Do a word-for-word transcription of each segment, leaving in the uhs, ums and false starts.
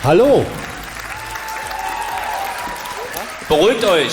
Hallo. Beruhigt euch.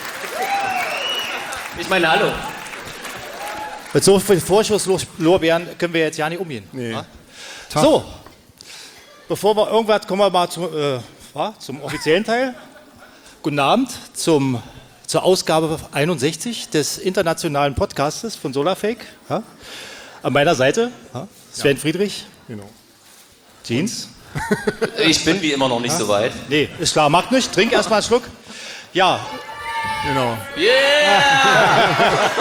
Ich meine, hallo. Mit so viel Vorschusslorbeeren können wir jetzt ja nicht umgehen. Nee. Ja? So, bevor wir irgendwas, kommen wir mal zum, äh, zum offiziellen Teil. Guten Abend zum, zur Ausgabe einundsechzig des internationalen Podcastes von Solarfake. Ja? An meiner Seite ja? Sven ja. Friedrich. Genau. Jeans. Ich bin wie immer noch nicht ja? so weit. Nee, ist klar, macht nichts. Trink erstmal einen Schluck. Ja. Genau. Yeah!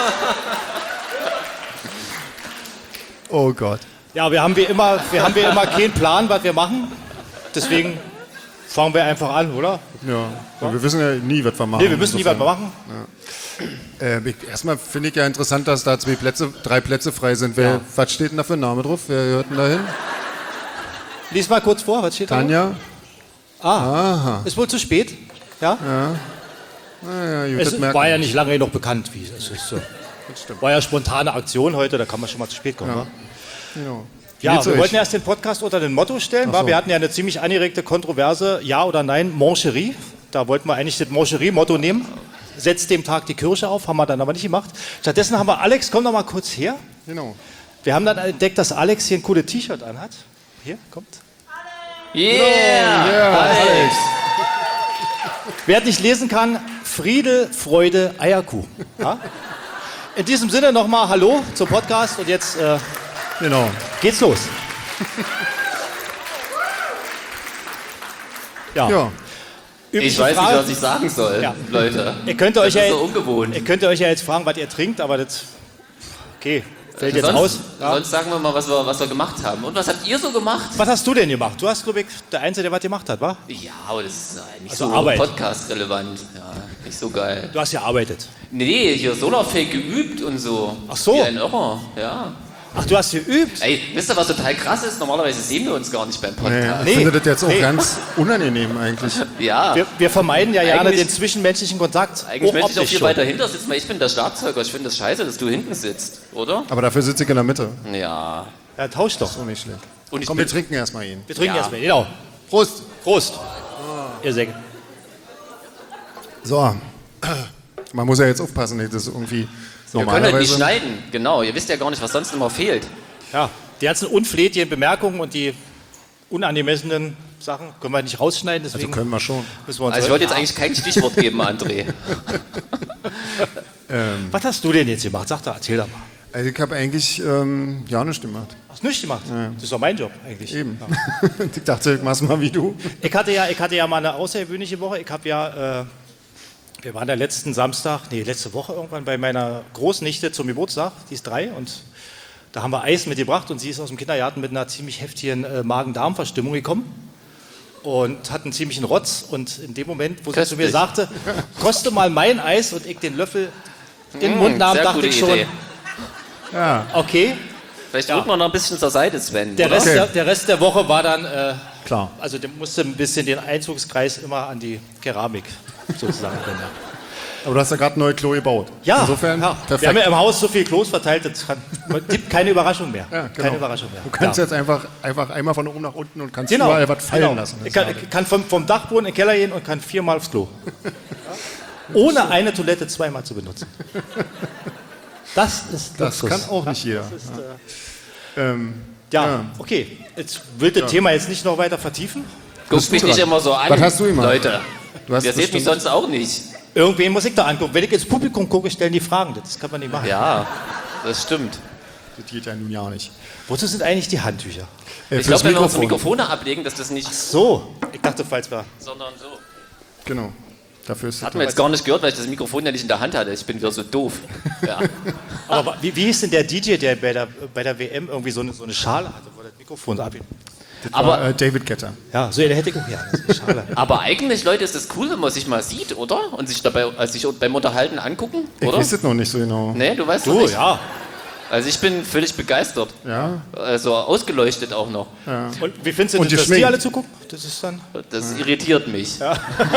Oh Gott. Ja, wir haben wie immer, wir haben wie immer keinen Plan, was wir machen. Deswegen fangen wir einfach an, oder? Ja. ja. Wir wissen ja nie, was wir machen. Nee, wir wissen nie, was wir machen. Ja. Äh, ich, erstmal finde ich ja interessant, dass da zwei Plätze, drei Plätze frei sind. Wer, ja. Was steht denn da für ein Name drauf? Wer gehört denn da hin? Lies mal kurz vor, was steht da? Tanja. Ah, aha. Ist wohl zu spät. Ja? Ja. Na ja, gut, es war ja nicht lange noch bekannt, wie es ist. So. War ja spontane Aktion heute, da kann man schon mal zu spät kommen. Ja, genau. Ja, wir wollten erst den Podcast unter den Motto stellen. So. Wir hatten ja eine ziemlich angeregte Kontroverse, ja oder nein, Moncherie. Da wollten wir eigentlich das Moncherie-Motto nehmen. Setzt dem Tag die Kirche auf, haben wir dann aber nicht gemacht. Stattdessen haben wir Alex, komm doch mal kurz her. Genau. Wir haben dann entdeckt, dass Alex hier ein cooles T-Shirt anhat. Hier, kommt. Yeah! yeah. Alex! Wer nicht lesen kann, Friede, Freude, Eierkuh. Ja? In diesem Sinne nochmal Hallo zum Podcast und jetzt äh, genau. geht's los. ja. ja. Ich weiß Frage. nicht, was ich sagen soll, ja. Leute. Ihr könnt das euch ist ja, so ungewohnt. Ihr könnt euch ja jetzt fragen, was ihr trinkt, aber das... Okay, fällt jetzt sonst, aus. Ja. Sonst sagen wir mal, was wir, was wir gemacht haben. Und was habt ihr so gemacht? Was hast du denn gemacht? Du hast, glaube ich, der Einzige, der was gemacht hat, wa? Ja, aber das ist nicht also so podcast-relevant. Ja, nicht so geil. Du hast ja gearbeitet. Nee, hier Solarfake geübt und so. Ach so. Wie ein Irrer, ja. Ach, du hast geübt? Ey, wisst ihr, was total krass ist? Normalerweise sehen wir uns gar nicht beim Podcast. Nee, ich finde das jetzt auch nee. ganz unangenehm eigentlich. Ja. Wir, wir vermeiden ja gerne den zwischenmenschlichen Kontakt. Eigentlich möchte ich auch viel weiter hinter sitzen, weil ich bin der Schlagzeuger. Ich finde das scheiße, dass du hinten sitzt, oder? Aber dafür sitze ich in der Mitte. Ja. Ja, tausch doch. Das ist auch nicht schlecht. Und Komm, wir trinken erstmal ihn. Wir trinken ja. erstmal, genau. Prost. Prost. Oh. Ihr Säcke. So. Man muss ja jetzt aufpassen, das ist irgendwie wir können halt nicht schneiden, genau. Ihr wisst ja gar nicht, was sonst immer fehlt. Ja, die ganzen unflätigen Bemerkungen und die unangemessenen Sachen können wir nicht rausschneiden. Deswegen also können wir schon. Wir uns also ich wollte jetzt eigentlich kein Stichwort geben, André. ähm. Was hast du denn jetzt gemacht? Sag doch, erzähl doch mal. Also ich habe eigentlich ähm, ja nichts gemacht. Hast du nichts gemacht? Ja. Das ist doch mein Job eigentlich. Eben. Ja. Ich dachte, ich mach's mal wie du. Ich hatte ja, ich hatte ja mal eine außergewöhnliche Woche. Ich habe ja... Äh, Wir waren da letzten Samstag, nee, letzte Woche irgendwann bei meiner Großnichte zum Geburtstag, die ist drei, und da haben wir Eis mitgebracht und sie ist aus dem Kindergarten mit einer ziemlich heftigen äh, Magen-Darm-Verstimmung gekommen und hat einen ziemlichen Rotz, und in dem Moment, wo sie zu mir sagte, koste mal mein Eis, und ich den Löffel in den Mund nahm, dachte ich schon, ja. okay. Vielleicht ja. drücken wir noch ein bisschen zur Seite, Sven. Der Rest, okay. der, der Rest der Woche war dann, äh, klar. Also der musste ein bisschen den Einzugskreis immer an die Keramik sozusagen. Aber du hast ja gerade ein neues Klo gebaut. Ja, insofern ja. perfekt. Wir haben ja im Haus so viel Klos verteilt, es gibt keine Überraschung mehr. Ja, genau. Keine Überraschung mehr. Du kannst ja. jetzt einfach, einfach einmal von oben nach unten und kannst genau. überall was fallen genau. lassen. Ich kann, ich kann vom, vom Dachboden in den Keller gehen und kann viermal aufs Klo. Ohne eine Toilette zweimal zu benutzen. Das ist Das Luxus. kann auch nicht jeder. Ist, ja. Äh, ähm, ja, ja, okay. Jetzt will das ja. Thema jetzt nicht noch weiter vertiefen. Guck mich nicht immer so an, was hast du immer? Leute. Du hast Ihr seht mich sonst auch nicht. Irgendwen muss ich da angucken. Wenn ich ins Publikum gucke, stellen die Fragen. Das kann man nicht machen. Ja, das stimmt. Das geht ja nun ja nicht. Wozu sind eigentlich die Handtücher? Äh, ich glaube, wenn wir unsere Mikrofone ablegen, dass das nicht... Ach so. Ich dachte, falls wir... Sondern so. Genau. Dafür ist das hat man jetzt gar nicht gehört, weil ich das Mikrofon ja nicht in der Hand hatte. Ich bin wieder so doof. Ja. Aber wie, wie hieß denn der D J, der bei der, bei der W M irgendwie so eine, so eine Schale hatte, wo das Mikrofon so abhielt? Das aber war, äh, David Guetta. Ja, so der hätte ich auch. Ja, das ist eine Schale. Aber eigentlich, Leute, ist das cool, wenn man sich mal sieht, oder? Und sich dabei, also sich beim Unterhalten angucken, oder? Ich weiß das noch nicht so genau. Nee, du weißt Du, nicht. ja. Also ich bin völlig begeistert. Ja. Also ausgeleuchtet auch noch. Ja. Und wie findest du Und das, dass geschminkt. die alle zugucken? Das ist dann... Das irritiert mich. Ja.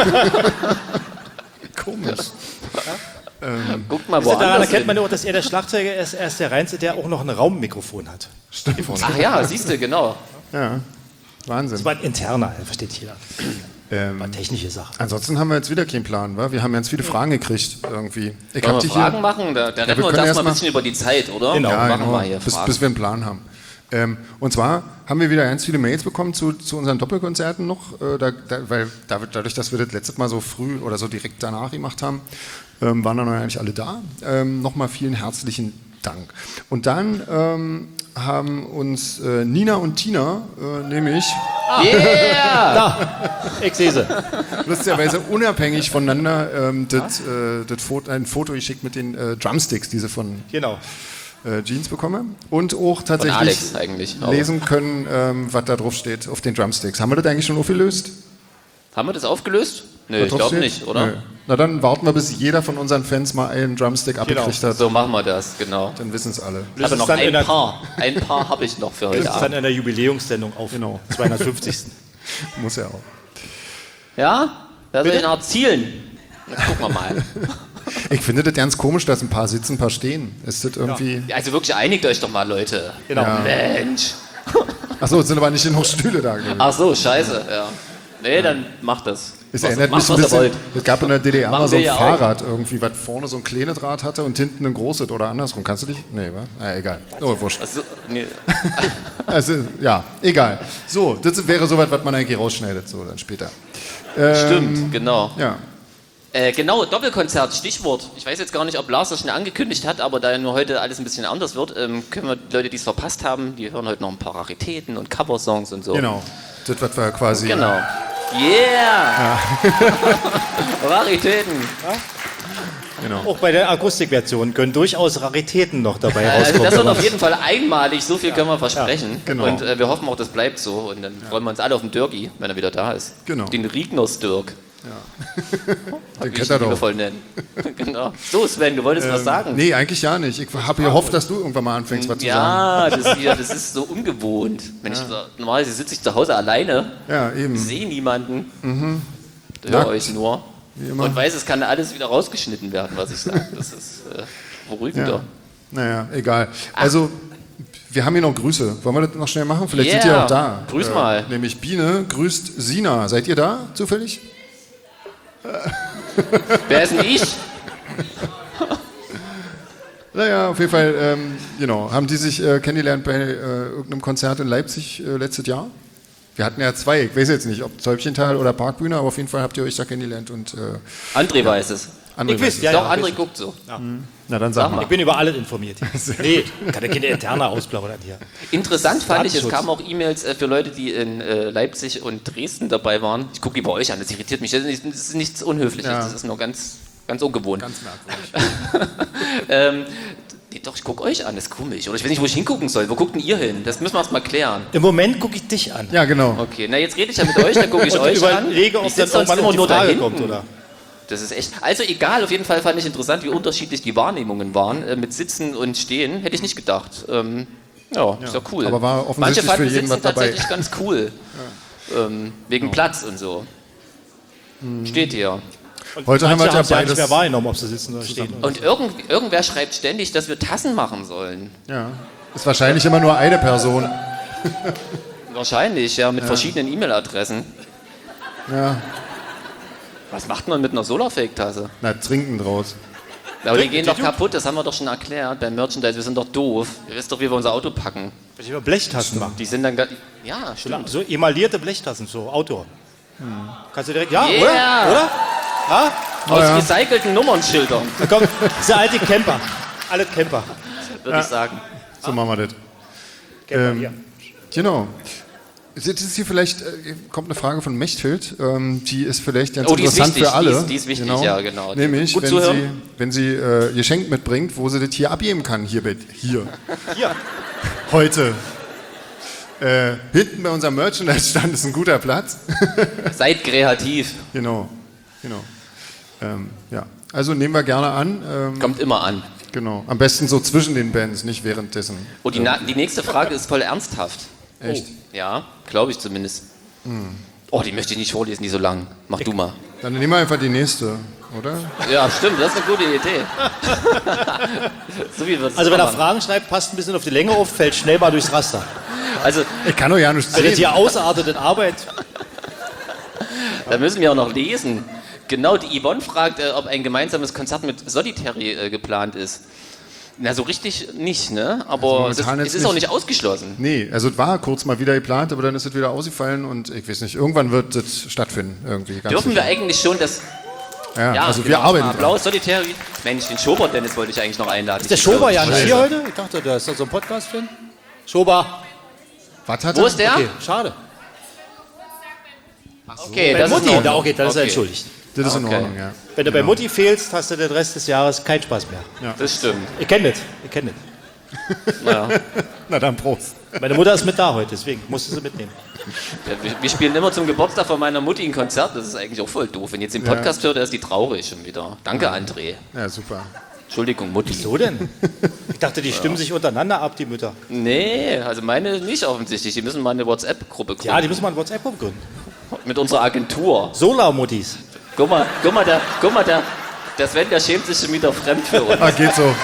Komisch. Ja. Ähm, Guckt mal, Daran woanders erkennt man hin. nur, dass er der Schlagzeuger ist, er ist der Reinste, der auch noch ein Raummikrofon hat. Stimmt. Ach ja, siehst du, genau. Ja. Wahnsinn. Das war ein interner, versteht jeder. Ähm, War technische Sache. ansonsten haben wir jetzt wieder keinen Plan, wa? Wir haben ganz viele Fragen gekriegt irgendwie. Ich Wollen hab wir die Fragen hier, machen? Da, da wir retten wir uns können erstmal erst ein mal- bisschen über die Zeit, oder? Genau. Ja, machen genau, wir hier bis, Fragen. bis wir einen Plan haben. Ähm, und zwar haben wir wieder ganz viele Mails bekommen zu, zu unseren Doppelkonzerten noch, äh, da, da, weil da, dadurch, dass wir das letztes Mal so früh oder so direkt danach gemacht haben, ähm, waren dann eigentlich alle da. Ähm, Nochmal vielen herzlichen Dank. Und dann ähm, haben uns äh, Nina und Tina äh, nämlich Yeah! Da, ich sehe sie. lustigerweise unabhängig voneinander ähm, das, äh, das Foto, ein Foto geschickt mit den äh, Drumsticks, die sie von Genau. äh, Jeans bekomme und auch Von tatsächlich Alex eigentlich. Aber lesen können, ähm, was da drauf steht auf den Drumsticks. Haben wir das eigentlich schon aufgelöst? haben wir das aufgelöst? Nö, Was ich drauf glaube steht? nicht, oder? Nö. Na dann warten wir, bis jeder von unseren Fans mal einen Drumstick abgekriegt hat. So machen wir das, genau. Dann wissen es alle. Ich habe ist noch dann in ein der- paar. Ein paar habe ich noch für Das heute ist dann Abend. in der Jubiläumssendung auf Genau. zweihundertfünfzigsten Muss ja auch. Ja? Wer soll den erzielen? Na, gucken wir mal. Ich finde das ganz komisch, dass ein paar sitzen, ein paar stehen. Ist das irgendwie. Also wirklich einigt euch doch mal, Leute. Genau. Ja. Mensch. Achso, es sind aber nicht genug Stühle da gewesen. Ach so, scheiße, ja. Nee, dann macht das. Es Was- erinnert macht, mich ein was ihr bisschen. wollt. Es gab in der D D R Machen mal so ein wir ja auch. Fahrrad irgendwie, was vorne so ein kleines Rad hatte und hinten ein großes oder andersrum. Kannst du dich? Nee, wa? Ah, egal. Oh, wurscht. Also, nee. Also, ja, egal. So, das wäre soweit, was man eigentlich rausschneidet, so dann später. Stimmt, genau. Ja. Äh, genau, Doppelkonzert, Stichwort. Ich weiß jetzt gar nicht, ob Lars das schon angekündigt hat, aber da ja nur heute alles ein bisschen anders wird, ähm, können wir die Leute, die es verpasst haben, die hören heute noch ein paar Raritäten und Coversongs und so. Genau. Das, was wir quasi. Genau. Yeah! Raritäten. Genau. Auch bei der Akustikversion können durchaus Raritäten noch dabei Also rauskommen. das wird auf jeden Fall einmalig, so viel können wir versprechen. genau. Und äh, wir hoffen auch, das bleibt so. Und dann freuen wir uns alle auf den Dirki, wenn er wieder da ist. Genau. Den Riegners Dirk. Den Wie ich kennt er ihn doch. liebevoll nennen. Genau. So, Sven, du wolltest was sagen. Nee, eigentlich ja nicht. Ich habe gehofft, dass du irgendwann mal anfängst, was zu sagen. Ja, das, hier, das ist so ungewohnt. Wenn ich so, normalerweise sitze ich zu Hause alleine, Ja, eben. sehe niemanden, höre Nackt. euch nur Wie immer. und weiß, es kann alles wieder rausgeschnitten werden, was ich sage. Das ist äh, beruhigender. Ja. Naja, egal. Also, wir haben hier noch Grüße. Wollen wir das noch schnell machen? Vielleicht Yeah. sind die auch da. Grüß mal. Nämlich Biene grüßt Sina. Seid ihr da zufällig? Wer ist denn ich? Naja, auf jeden Fall, ähm, genau, haben die sich äh, kennengelernt bei äh, irgendeinem Konzert in Leipzig äh, letztes Jahr? Wir hatten ja zwei, ich weiß jetzt nicht, ob Zäubchental oder Parkbühne, aber auf jeden Fall habt ihr euch da kennengelernt und äh, André weiß es. André Ich weiß weiß, es. ja, Doch, ja, André ich- guckt so. Na dann sag Sag mal. Ich bin über alles informiert. Nee, kann ja keine interne ausplaudern hier. Interessant fand ich, es Datenschutz. kamen auch E-Mails äh, für Leute, die in äh, Leipzig und Dresden dabei waren. Ich gucke die bei euch an, das irritiert mich. Das ist, nicht- das ist nichts Unhöfliches, Ja. das ist nur ganz, ganz ungewohnt. Ganz merkwürdig. ähm, nee, doch, ich gucke euch an, das ist komisch. Oder ich weiß nicht, wo ich hingucken soll. Wo guckt denn ihr hin? Das müssen wir erst mal klären. Im Moment gucke ich dich an. Ja, genau. Okay, na jetzt rede ich ja mit euch, dann gucke ich Und euch an. überlege, ob Ich dann sitze sonst irgendwann immer auch die nur da Frage hinten. kommt, oder? Das ist echt. Also egal, auf jeden Fall fand ich interessant, wie unterschiedlich die Wahrnehmungen waren. Äh, mit Sitzen und Stehen hätte ich nicht gedacht. Ähm, ja, ist ja cool. aber war offensichtlich Manche fanden für jeden Sitzen was dabei. tatsächlich ganz cool. Ähm, wegen Platz und so. Steht hier. Und Heute haben wir manche ja haben es ja nicht beides mehr wahrgenommen, ob sie sitzen oder stehen. Und irgend, irgendwer schreibt ständig, dass wir Tassen machen sollen. Ja. Ist wahrscheinlich immer nur eine Person. Wahrscheinlich, ja, mit verschiedenen E-Mail-Adressen. Ja. Was macht man mit einer Solarfake-Tasse? Na, trinken draus. Aber die Trinken, gehen doch die kaputt, das haben wir doch schon erklärt beim Merchandise. Wir sind doch doof. Ihr wisst doch, wie wir unser Auto packen. Ich will Blechtassen machen. Die sind dann gar. Ja, stimmt. So emalierte Blechtassen, so Outdoor. Kannst du direkt, ja, Yeah. oder? Oder? Ja? Aus ja. recycelten Nummernschildern, Da kommt, diese alte Camper. Alle Camper. würde ich sagen. So machen wir das. Camper Ähm, hier. Genau. Jetzt ist hier vielleicht, äh, kommt eine Frage von Mechthild, ähm, die ist vielleicht ganz Oh, die ist interessant wichtig, für alle. die ist- die ist wichtig, ja, genau. Nämlich, Gut wenn zuhören. sie, wenn sie äh, Geschenk mitbringt, wo sie das hier abgeben kann, hier, bei- hier, Hier. heute. Äh, hinten bei unserem Merchandise-Stand ist ein guter Platz. Seid kreativ. Genau, genau. Ähm, ja, also nehmen wir gerne an. Ähm, Kommt immer an. genau, am besten so zwischen den Bands, nicht währenddessen. Oh, die, na, die nächste Frage ist voll ernsthaft. Echt? Oh, ja, glaube ich zumindest. Oh, die möchte ich nicht vorlesen, die so lang. Mach du mal. Dann nehmen wir einfach die nächste. oder? Ja, stimmt, das ist eine gute Idee. So wie wird's Also wenn er machen. Fragen schreibt, passt ein bisschen auf die Länge auf, fällt schnell mal durchs Raster. Also, Ich kann doch ja nicht Wenn es sehen. hier ausartet in Arbeit, da müssen wir auch noch lesen. Genau, die Yvonne fragt, äh, ob ein gemeinsames Konzert mit Solitary äh, geplant ist. Na, so richtig nicht, ne? Aber Also das, momentan es jetzt ist auch nicht. nicht ausgeschlossen. Nee, also es war kurz mal wieder geplant, aber dann ist es wieder ausgefallen und ich weiß nicht, irgendwann wird es stattfinden irgendwie. Ganz Dürfen wir sicher. eigentlich schon das... Ja, Ja, also genau, wir arbeiten. mal Applaus, Solitary. Mensch, den Schober Dennis wollte ich eigentlich noch einladen. ist der Schober ja nicht hier heute? Ich dachte, da ist doch so ein Podcast drin. Schober. Was hat Wo er? ist der? Okay, schade. Okay, Bei das ist Mutti, in Ordnung. da, okay, dann ist er Okay, entschuldigt. Das ist in Okay. Ordnung, ja. Wenn du bei Mutti fehlst, hast du den Rest des Jahres keinen Spaß mehr. Das stimmt. Ihr kennt das, ihr kennt das. Ja. Na dann Prost. Meine Mutter ist mit da heute, deswegen musste sie mitnehmen. Ja, wir, wir spielen immer zum Geburtstag von meiner Mutti ein Konzert. Das ist eigentlich auch voll doof. Wenn ihr jetzt den Podcast hört, dann ist die traurig schon wieder. Danke, André. Ja, super. Entschuldigung, Mutti. So denn? Ich dachte, die stimmen sich untereinander ab, die Mütter. Nee, also meine nicht offensichtlich. Die müssen mal eine WhatsApp-Gruppe gründen. Ja, die müssen mal ein WhatsApp gründen. Mit unserer Agentur. Solar-Muttis. Guck mal, guck mal, der, guck mal, der, der Sven, der schämt sich schon wieder fremd für uns. Ah, geht so.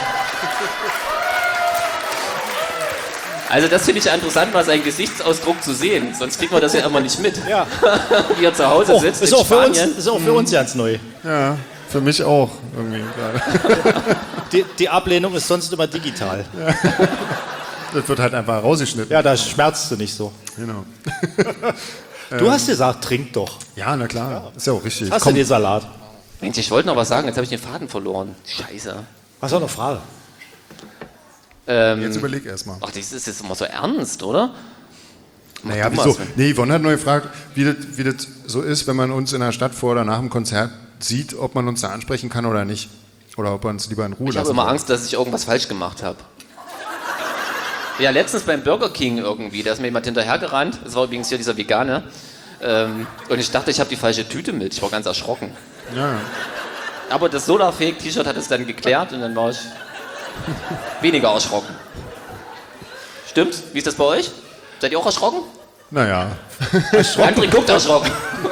Also das finde ich interessant, mal seinen Gesichtsausdruck zu sehen. Sonst kriegt man das ja immer nicht mit. Ja. Wie er zu Hause Oh, sitzt ist, in auch für uns, Spanien. ist auch für uns ganz neu. Ja, für mich auch irgendwie gerade. Die, die Ablehnung ist sonst immer digital. Das wird halt einfach rausgeschnitten. Ja, da schmerzt du nicht so. Genau. Du hast gesagt, trink doch. Ja, na klar. Ist ja auch richtig. Hast Komm, du den Salat? Mensch, ich wollte noch was sagen, jetzt habe ich den Faden verloren. Scheiße. Hast du auch eine Frage? Ähm, jetzt überleg erst mal. ach, das ist jetzt immer so ernst, oder? Mach Naja, du mal, wieso? Sven. Nee, Yvonne hat nur gefragt, wie das, wie das so ist, wenn man uns in der Stadt vor oder nach dem Konzert sieht, ob man uns da ansprechen kann oder nicht. Oder ob wir uns lieber in Ruhe Ich habe lassen. immer wollen. Angst, dass ich irgendwas falsch gemacht habe. Ja, letztens beim Burger King irgendwie, da ist mir jemand hinterhergerannt. Das war übrigens hier dieser Veganer. Ähm, und ich dachte, ich habe die falsche Tüte mit. Ich war ganz erschrocken. Ja. Aber das Solarfake-T-Shirt hat es dann geklärt und dann war ich weniger erschrocken. Stimmt's? Wie ist das bei euch? Seid ihr auch erschrocken? Naja. André guckt erschrocken.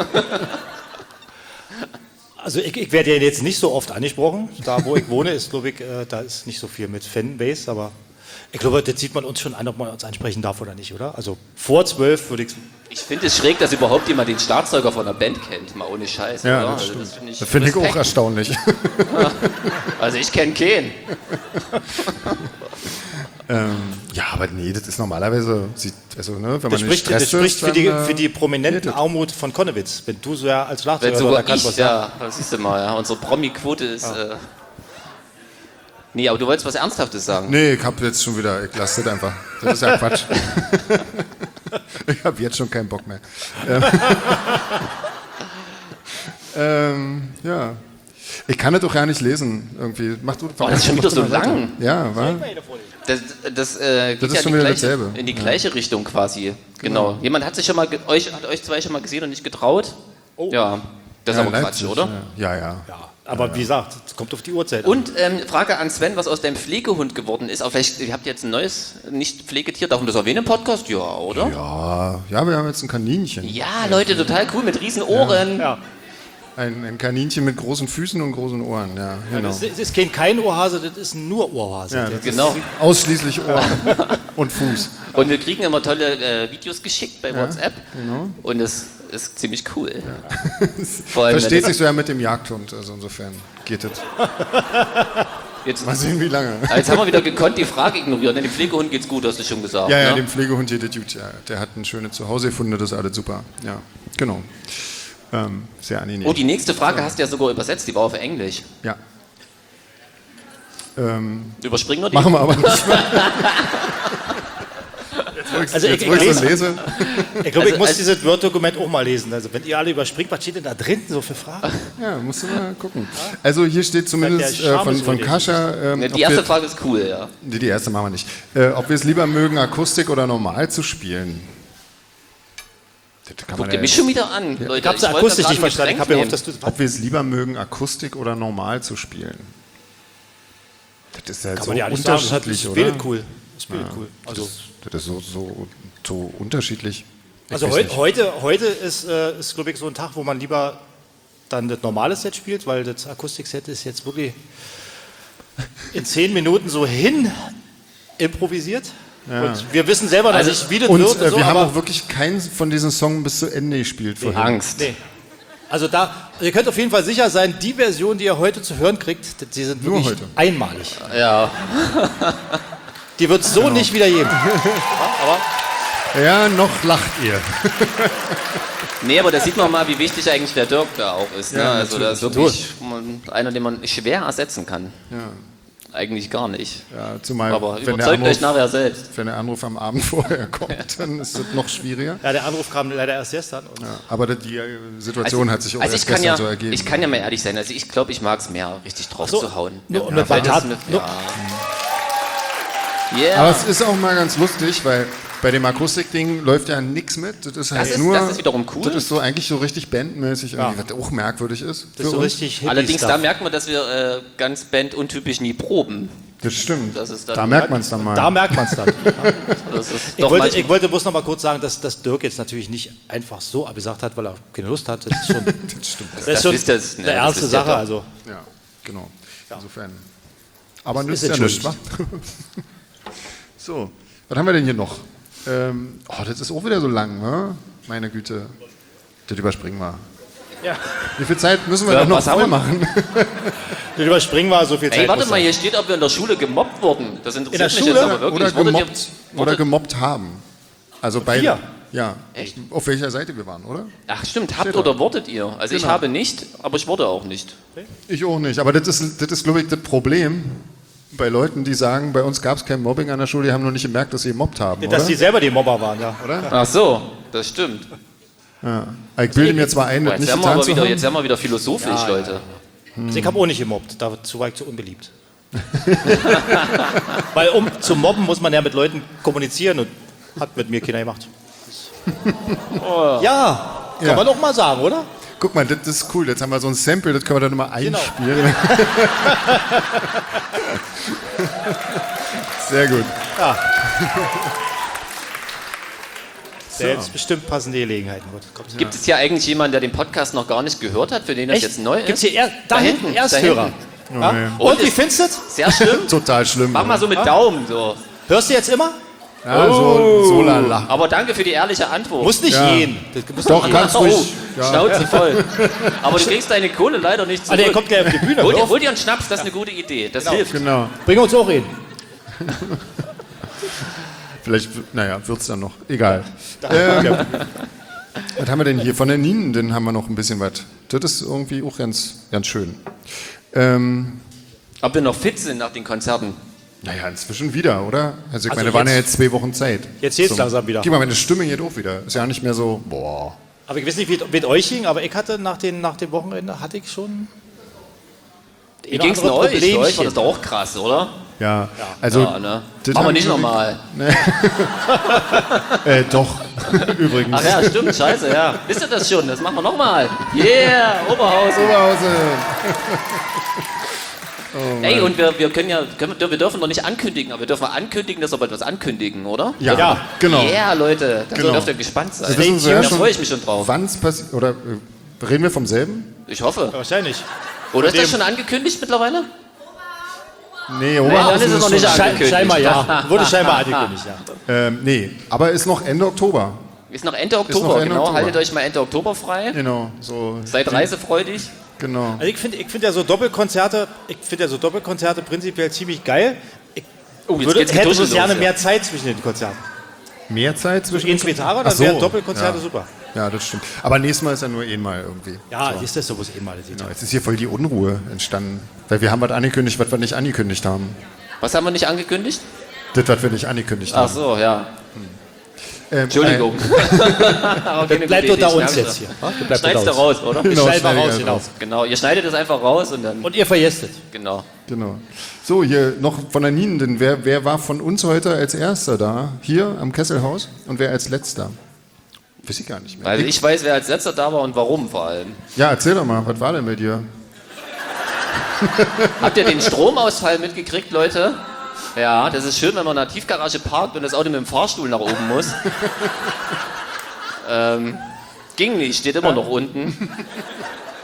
Also ich, ich werde ja jetzt nicht so oft angesprochen. Da, wo ich wohne, ist, glaube ich, äh, da ist nicht so viel mit Fanbase, aber ich glaube, das sieht man uns schon an, ob man uns ansprechen darf oder nicht, oder? Also vor zwölf würde ich... Ich finde es schräg, dass überhaupt jemand den Schlagzeuger von einer Band kennt. Mal ohne Scheiß, Ja, oder? das Also stimmt. das finde ich, Das finde ich auch Respekt. erstaunlich. Also ich kenne keinen. ähm, ja, aber nee, das ist normalerweise, sieht, also, ne, wenn man Das nicht spricht, das stresst spricht ist, für, die, dann, äh, für die prominenten geht das. Armut von Konnewitz. Wenn du so ja als Wenn Schlagzeuger sogar da kannst ich, was sagen. ja, das siehst du mal, ja. Unsere Promi-Quote ist... Äh nee, aber du wolltest was Ernsthaftes sagen. Nee, ich hab jetzt schon wieder, ich lasse das einfach. Das ist ja Quatsch. Ich habe jetzt schon keinen Bock mehr. Ähm, ähm, ja. Ich kann das doch gar nicht lesen, irgendwie. Mach du, Oh, das ist schon wieder so mach du mal weiter. lang. Ja, wa? Das, das, äh, geht Das ist ja schon in die wieder gleiche, dasselbe. in die gleiche Richtung quasi. Genau. Jemand hat sich schon mal, ge- euch, hat euch zwei schon mal gesehen und nicht getraut? Ja, das ist Ja, aber Quatsch, Leipzig, oder? Ja, ja. ja. Ja, aber wie gesagt, es kommt auf die Uhrzeit an. Und ähm, Frage an Sven, was aus deinem Pflegehund geworden ist. Auch vielleicht, ihr habt jetzt ein neues Nicht-Pflegetier, darf man das erwähnen im Podcast? Ja, oder? Ja, ja, wir haben jetzt ein Kaninchen. Ja, Leute, total cool, mit riesen Ohren. Ja. Ein, ein Kaninchen mit großen Füßen und großen Ohren, ja, genau. Das ist, das ist kein kein Ohrhase, das ist ein nur Ohrhase. Ja, Das- Genau. Ausschließlich Ohren und Fuß. Und wir kriegen immer tolle äh, Videos geschickt bei WhatsApp. genau. Und es ist ziemlich cool. Vor allem, wenn Versteht das- sich so ja mit dem Jagdhund, also insofern geht es. Jetzt, Mal sehen, wie lange. jetzt haben wir wieder gekonnt die Frage ignoriert. Dem Pflegehund geht's gut, hast du schon gesagt. Ja, ja, ne? dem Pflegehund geht es gut, ja. Der hat ein schönes Zuhause gefunden, das ist alles super. Ja, genau. Ähm, sehr angenehm. Oh, die nächste Frage hast du ja sogar übersetzt, die war auf Englisch. Ja. Ähm, Überspringen wir die? machen wir aber nicht mehr. Jetzt, wo ich, Also ich- jetzt, ich wo ich so lese- lese. Ich glaube, Also, ich muss als- dieses Word-Dokument auch mal lesen. Also wenn ihr alle überspringt, was steht denn da drin so für Fragen? Ja, musst du mal gucken. Also hier steht zumindest Der äh, Charme von, ist von wohl Kascha, ähm, Ne, ob die erste wir, Frage ist cool, ja. nee, die erste machen wir nicht. Äh, ob wir es lieber mögen, Akustik oder normal zu spielen. Das kann man Guckt ja ihr mich jetzt- schon wieder an, Leute? Ich habe es wollte akustisch gerade nicht ein verstanden. Ich Getränk habe gehofft, nehmen. dass du... Ob wir es lieber mögen, Akustik oder normal zu spielen. Das ist ja Kann so man ja nicht sagen. Das unterschiedlich, ist oder? Bild cool. Das ist Bild cool. Also, Das ist so, so, so unterschiedlich. Ich also weiß heu, nicht. heute, heute ist, äh, ist glaube ich, so ein Tag, wo man lieber dann das normale Set spielt, weil das Akustikset ist jetzt wirklich in zehn Minuten so hin improvisiert. Ja. Und wir wissen selber noch Also- nicht, wie das Und wird. äh, so, wir haben aber auch wirklich keinen von diesen Songs bis zu Ende gespielt vorhin. Angst. nee. Also da, ihr könnt auf jeden Fall sicher sein, die Version, die ihr heute zu hören kriegt, die sind Nur wirklich heute. einmalig. Ja. Die wird es so nicht wieder geben. Ja, noch lacht ihr. Nee, aber da sieht man mal, wie wichtig eigentlich der Dirk da auch ist. Ne? Ja, Also da ist natürlich. wirklich man, einer, den man schwer ersetzen kann. Ja. Eigentlich gar nicht. Ja, zumal, Aber wenn der, überzeugt euch Anruf, nachher selbst. wenn der Anruf am Abend vorher kommt, dann ist es noch schwieriger. Ja, der Anruf kam leider erst gestern. Und Ja, aber die äh, Situation hat sich auch also erst ich kann gestern ja, so ergeben. Ich kann ja mal ehrlich sein. Also ich glaube, ich mag es mehr, richtig drauf so, zu hauen. nur- ja, nur weil bei das Tat- mit, nur- ja. Yeah. Aber es ist auch mal ganz lustig, weil bei dem Akustikding läuft ja nichts mit. Das ist halt ist- nur. das ist wiederum cool. Das ist so eigentlich so richtig bandmäßig, irgendwie, Ja. was auch merkwürdig ist. das ist so uns. richtig Hippie Allerdings, Stuff. da merkt man, dass wir äh, ganz banduntypisch nie proben. Das stimmt. Das ist dann- da merkt man es dann mal. Da merkt man es dann. Das ist Ich doch wollte, manchmal- ich wollte bloß noch mal kurz sagen, dass, dass Dirk jetzt natürlich nicht einfach so abgesagt hat, weil er keine Lust hat. Das ist schon, das stimmt. ist Das schon wisst ihr jetzt, ne? eine Das ernste wisst ihr Sache. doch. Also, Ja, genau. Insofern. Aber ist nützt ja nichts, wa? entschuldigt. So, was haben wir denn hier noch? Ähm, oh, das ist auch wieder so lang, ne? Meine Güte. Das überspringen wir. ja. Wie viel Zeit müssen wir Ja, da noch was haben voll wir? machen? Das überspringen wir so viel Zeit. Ey, warte muss mal, sein. hier steht, ob wir in der Schule gemobbt wurden. Das interessiert In der mich Schule? jetzt aber wirklich. Oder Wurdet ihr- gemobbt, oder wurdet- gemobbt haben. Also beide. Wir? Ja. Echt? Auf welcher Seite wir waren, oder? Ach stimmt, habt Steht oder da. wurdet ihr? Also ich Genau. habe nicht, aber ich wurde auch nicht. Ich auch nicht. Aber das ist, das ist glaube ich, das Problem bei Leuten, die sagen, bei uns gab es kein Mobbing an der Schule, die haben noch nicht gemerkt, dass sie gemobbt haben, Dass oder? die selber die Mobber waren, ja. Ach so, das stimmt. Ja. Ich bilde mir zwar ein, Boah, das jetzt, nicht werden wir getan aber zu wieder, haben. jetzt werden wir wieder philosophisch, Leute. Also ich habe auch nicht gemobbt, dazu war ich zu unbeliebt. Weil um zu mobben muss man ja mit Leuten kommunizieren und hat mit mir keiner gemacht. Oh. Ja, kann Ja. man doch mal sagen, oder? Guck mal, das ist cool. Jetzt haben wir so ein Sample, das können wir dann mal Genau. einspielen. Sehr gut. Selbstbestimmt passende Gelegenheiten. Gut, kommt. Gibt es hier eigentlich jemanden, der den Podcast noch gar nicht gehört hat, für den das Echt? jetzt neu ist? Gibt's hier er, da, Da hinten hinten, Ersthörer? da Ja? nee. Und, Und wie ist- findest du das? Sehr schlimm. Total schlimm. Mach mal so mit Daumen so. Hörst du jetzt immer? Ja, so, Oh. so lala. Aber danke für die ehrliche Antwort. Muss nicht Ja. gehen. Das muss Doch, nicht ganz oh, ruhig. Ja. Schnauze voll. Aber du kriegst deine Kohle leider nicht Ah, zurück. der kommt gleich auf die Bühne. hol, hör dir, auf. hol dir einen Schnaps, das ist eine gute Idee. Das hilft. Genau. Bring uns auch hin. Vielleicht, naja, wird es dann noch. Egal. Ähm, was haben wir denn hier? Von der Nienen haben wir noch ein bisschen was. Das ist irgendwie auch ganz, ganz schön. Ähm, Ob wir noch fit sind nach den Konzerten. naja, inzwischen wieder, oder? Also ich Also meine, waren ja jetzt- jetzt zwei Wochen Zeit. Jetzt geht's Zum- langsam wieder. Guck mal, meine Stimme geht auch wieder. Ist ja nicht mehr so, boah. Aber ich weiß nicht, wie es mit euch ging, aber ich hatte nach, den, nach dem Wochenende hatte ich schon. Wie ging's denn euch? Für euch war das doch auch krass, oder? Ja, also. Ja, ne? das Machen wir haben nicht wir- nochmal. Äh, doch, übrigens. Ach ja, stimmt, scheiße, ja. Wisst ihr das schon? Das machen wir nochmal. Yeah, Oberhausen. Oberhausen. Ey, und wir, wir können ja, können, wir wir dürfen doch nicht ankündigen, aber wir dürfen ankündigen, dass wir etwas ankündigen, oder? Ja, Ja. genau. Yeah, Leute, da Genau. dürft ihr gespannt sein. Wir wissen so ja da schon, freue ich mich schon drauf. wann es passiert. Oder äh, reden wir vom selben? Ich hoffe. Wahrscheinlich. Oder ist das dem- schon angekündigt mittlerweile? Nee, dann Oberhausen ist es noch schon- nicht Schei angekündigt. scheinbar ja. Wurde scheinbar angekündigt, ja. Ähm, nee, aber ist noch Ende Oktober. Ist noch Ende noch Oktober, Ende genau. Oktober. Haltet euch mal Ende Oktober frei. Genau, so. Seid reisefreudig. Genau. Also ich finde ich find ja so Doppelkonzerte, ich finde ja so Doppelkonzerte prinzipiell ziemlich geil. Ich Oh, jetzt würde, geht's hätte getuschelt bloß gerne los, ja. mehr Zeit zwischen den Konzerten. Mehr Zeit zwischen. In zwei Tage, dann Ach so, wären Doppelkonzerte ja. super. Ja, das stimmt. Aber nächstes Mal ist ja nur einmal irgendwie. Ja, so. ist das sowas eh mal. Genau, jetzt ist hier voll die Unruhe entstanden. Weil wir haben was angekündigt, was wir nicht angekündigt haben. Was haben wir nicht angekündigt? Das, was wir nicht angekündigt Ach haben. so, ja. Ähm, Entschuldigung. Das bleibt unter uns jetzt hier. Das bleibt Schneid's unter da uns. raus, oder? Genau, Schneiden wir schneide ich raus, einfach genau. raus. Genau, ihr schneidet es einfach raus und dann. Und ihr verjestet. Genau. Genau. So, hier noch von der Nienen. Wer, wer war von uns heute als Erster da? Hier am Kesselhaus? Und wer als Letzter? Weiß ich gar nicht mehr. Also ich weiß, wer als letzter da war und warum vor allem. Ja, erzähl doch mal, was war denn bei dir? Habt ihr den Stromausfall mitgekriegt, Leute? Ja, das ist schön, wenn man in einer Tiefgarage parkt und das Auto mit dem Fahrstuhl nach oben muss. ähm, ging nicht, steht immer noch unten.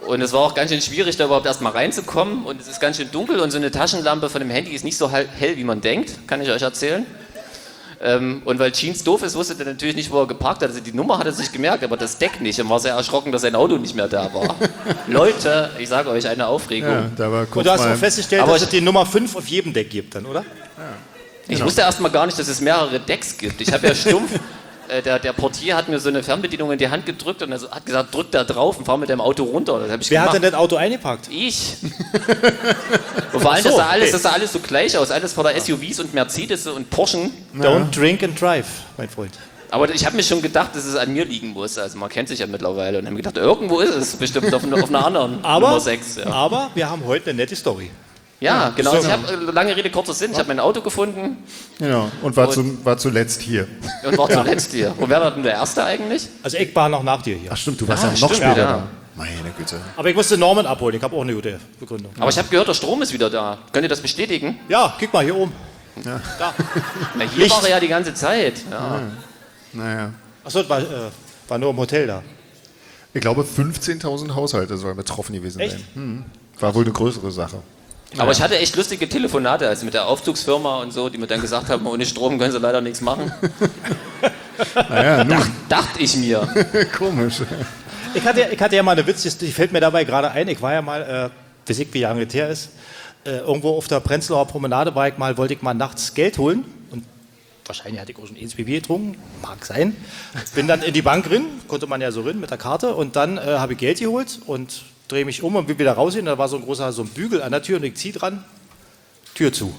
Und es war auch ganz schön schwierig, da überhaupt erst mal reinzukommen. Und es ist ganz schön dunkel und so eine Taschenlampe von dem Handy ist nicht so hell, wie man denkt, kann ich euch erzählen. Ähm, und weil Jeans doof ist, wusste er natürlich nicht, wo er geparkt hat. Also die Nummer hat er sich gemerkt, aber das Deck nicht. Und war sehr erschrocken, dass sein Auto nicht mehr da war. Leute, ich sage euch, eine Aufregung. Ja, da war kurz Und du hast mal- auch festgestellt, Aber dass ich- es die Nummer fünf auf jedem Deck gibt dann, oder? Ich wusste erst mal gar nicht, dass es mehrere Decks gibt. Ich habe ja stumpf, äh, der, der Portier hat mir so eine Fernbedienung in die Hand gedrückt und er hat gesagt, drück da drauf und fahr mit dem Auto runter. Das habe ich Wer gemacht. hat denn das Auto eingepackt? Ich. Und vor allem, Ach so, das, sah alles, okay. das sah alles so gleich aus. Alles vor der S U Vs und Mercedes und Porschen. Don't drink and drive, mein Freund. Aber ich habe mir schon gedacht, dass es an mir liegen muss. Also man kennt sich ja mittlerweile. Und habe mir gedacht, irgendwo ist es bestimmt auf, auf einer anderen Aber, Nummer sechs. Ja, aber wir haben heute eine nette Story. ja genau. so. Also ich habe, äh, lange Rede, kurzer Sinn, ich habe mein Auto gefunden Genau, und war, Und- zum, war zuletzt hier. und war zuletzt hier. Und wer war denn der Erste eigentlich? Also ich war noch nach dir hier. Ach stimmt, du warst Ah, ja noch stimmt, später ja. da. Meine Güte. Aber ich musste Norman abholen, ich habe auch eine gute Begründung. Aber ich habe gehört, der Strom ist wieder da. Könnt ihr das bestätigen? Ja, guck mal hier oben. Da. Na, hier Licht. war er ja die ganze Zeit. Ja. Naja. Achso, das war, äh, war nur im Hotel da. Ich glaube, fünfzehntausend Haushalte sollen betroffen gewesen Echt? sein. Hm. War wohl eine größere Sache. Aber ich hatte echt lustige Telefonate, also mit der Aufzugsfirma und so, die mir dann gesagt haben, ohne Strom können sie leider nichts machen. Naja, nun, Dachte ich mir. komisch. Ich hatte, ich hatte ja mal eine Witz, die fällt mir dabei gerade ein. Ich war ja mal, äh, weiß ich, wie lange das her ist, äh, irgendwo auf der Prenzlauer Promenade war ich mal, wollte ich mal nachts Geld holen. Und wahrscheinlich hatte ich auch schon eins Bier getrunken, mag sein. Bin dann in die Bank drin, konnte man ja so rein mit der Karte. Und dann äh, habe ich Geld geholt und drehe mich um und will wieder rausgehen. Da war so ein großer so ein Bügel an der Tür und ich ziehe dran, Tür zu.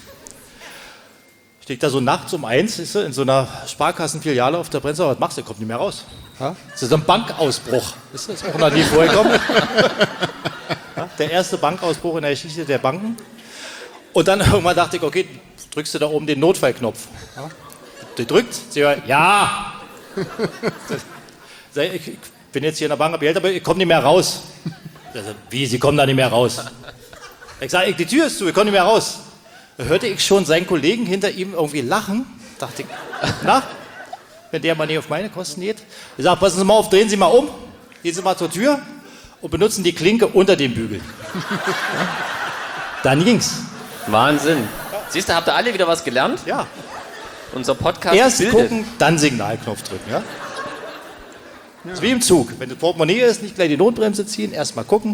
Ich stehe da so nachts um eins, ist in so einer Sparkassenfiliale auf der Prenzlauer. Was machst du? Kommt nicht mehr raus. Ja? Das ist so ein Bankausbruch. Ist das auch noch nie vorgekommen? Ja? Der erste Bankausbruch in der Geschichte der Banken. Und dann irgendwann dachte ich, okay, drückst du da oben den Notfallknopf. Ja? Die drückt, sie hört, ja. Sag ich, ich bin jetzt hier in der Bank, hab Geld, aber ich komme nicht mehr raus. Also, wie, Sie kommen da nicht mehr raus? Ich sage, die Tür ist zu, ich komme nicht mehr raus. Da hörte ich schon seinen Kollegen hinter ihm irgendwie lachen. Dachte ich, na, wenn der mal nicht auf meine Kosten geht. Ich sage, passen Sie mal auf, drehen Sie mal um, gehen Sie mal zur Tür und benutzen die Klinke unter dem Bügel. Ja? Dann ging's. Wahnsinn. Siehst du, habt ihr alle wieder was gelernt? Ja. Unser Podcast Erst bildet. gucken, dann Signalknopf drücken. Ja? Das ist wie im Zug. Wenn das Portemonnaie ist, nicht gleich die Notbremse ziehen, erst mal gucken.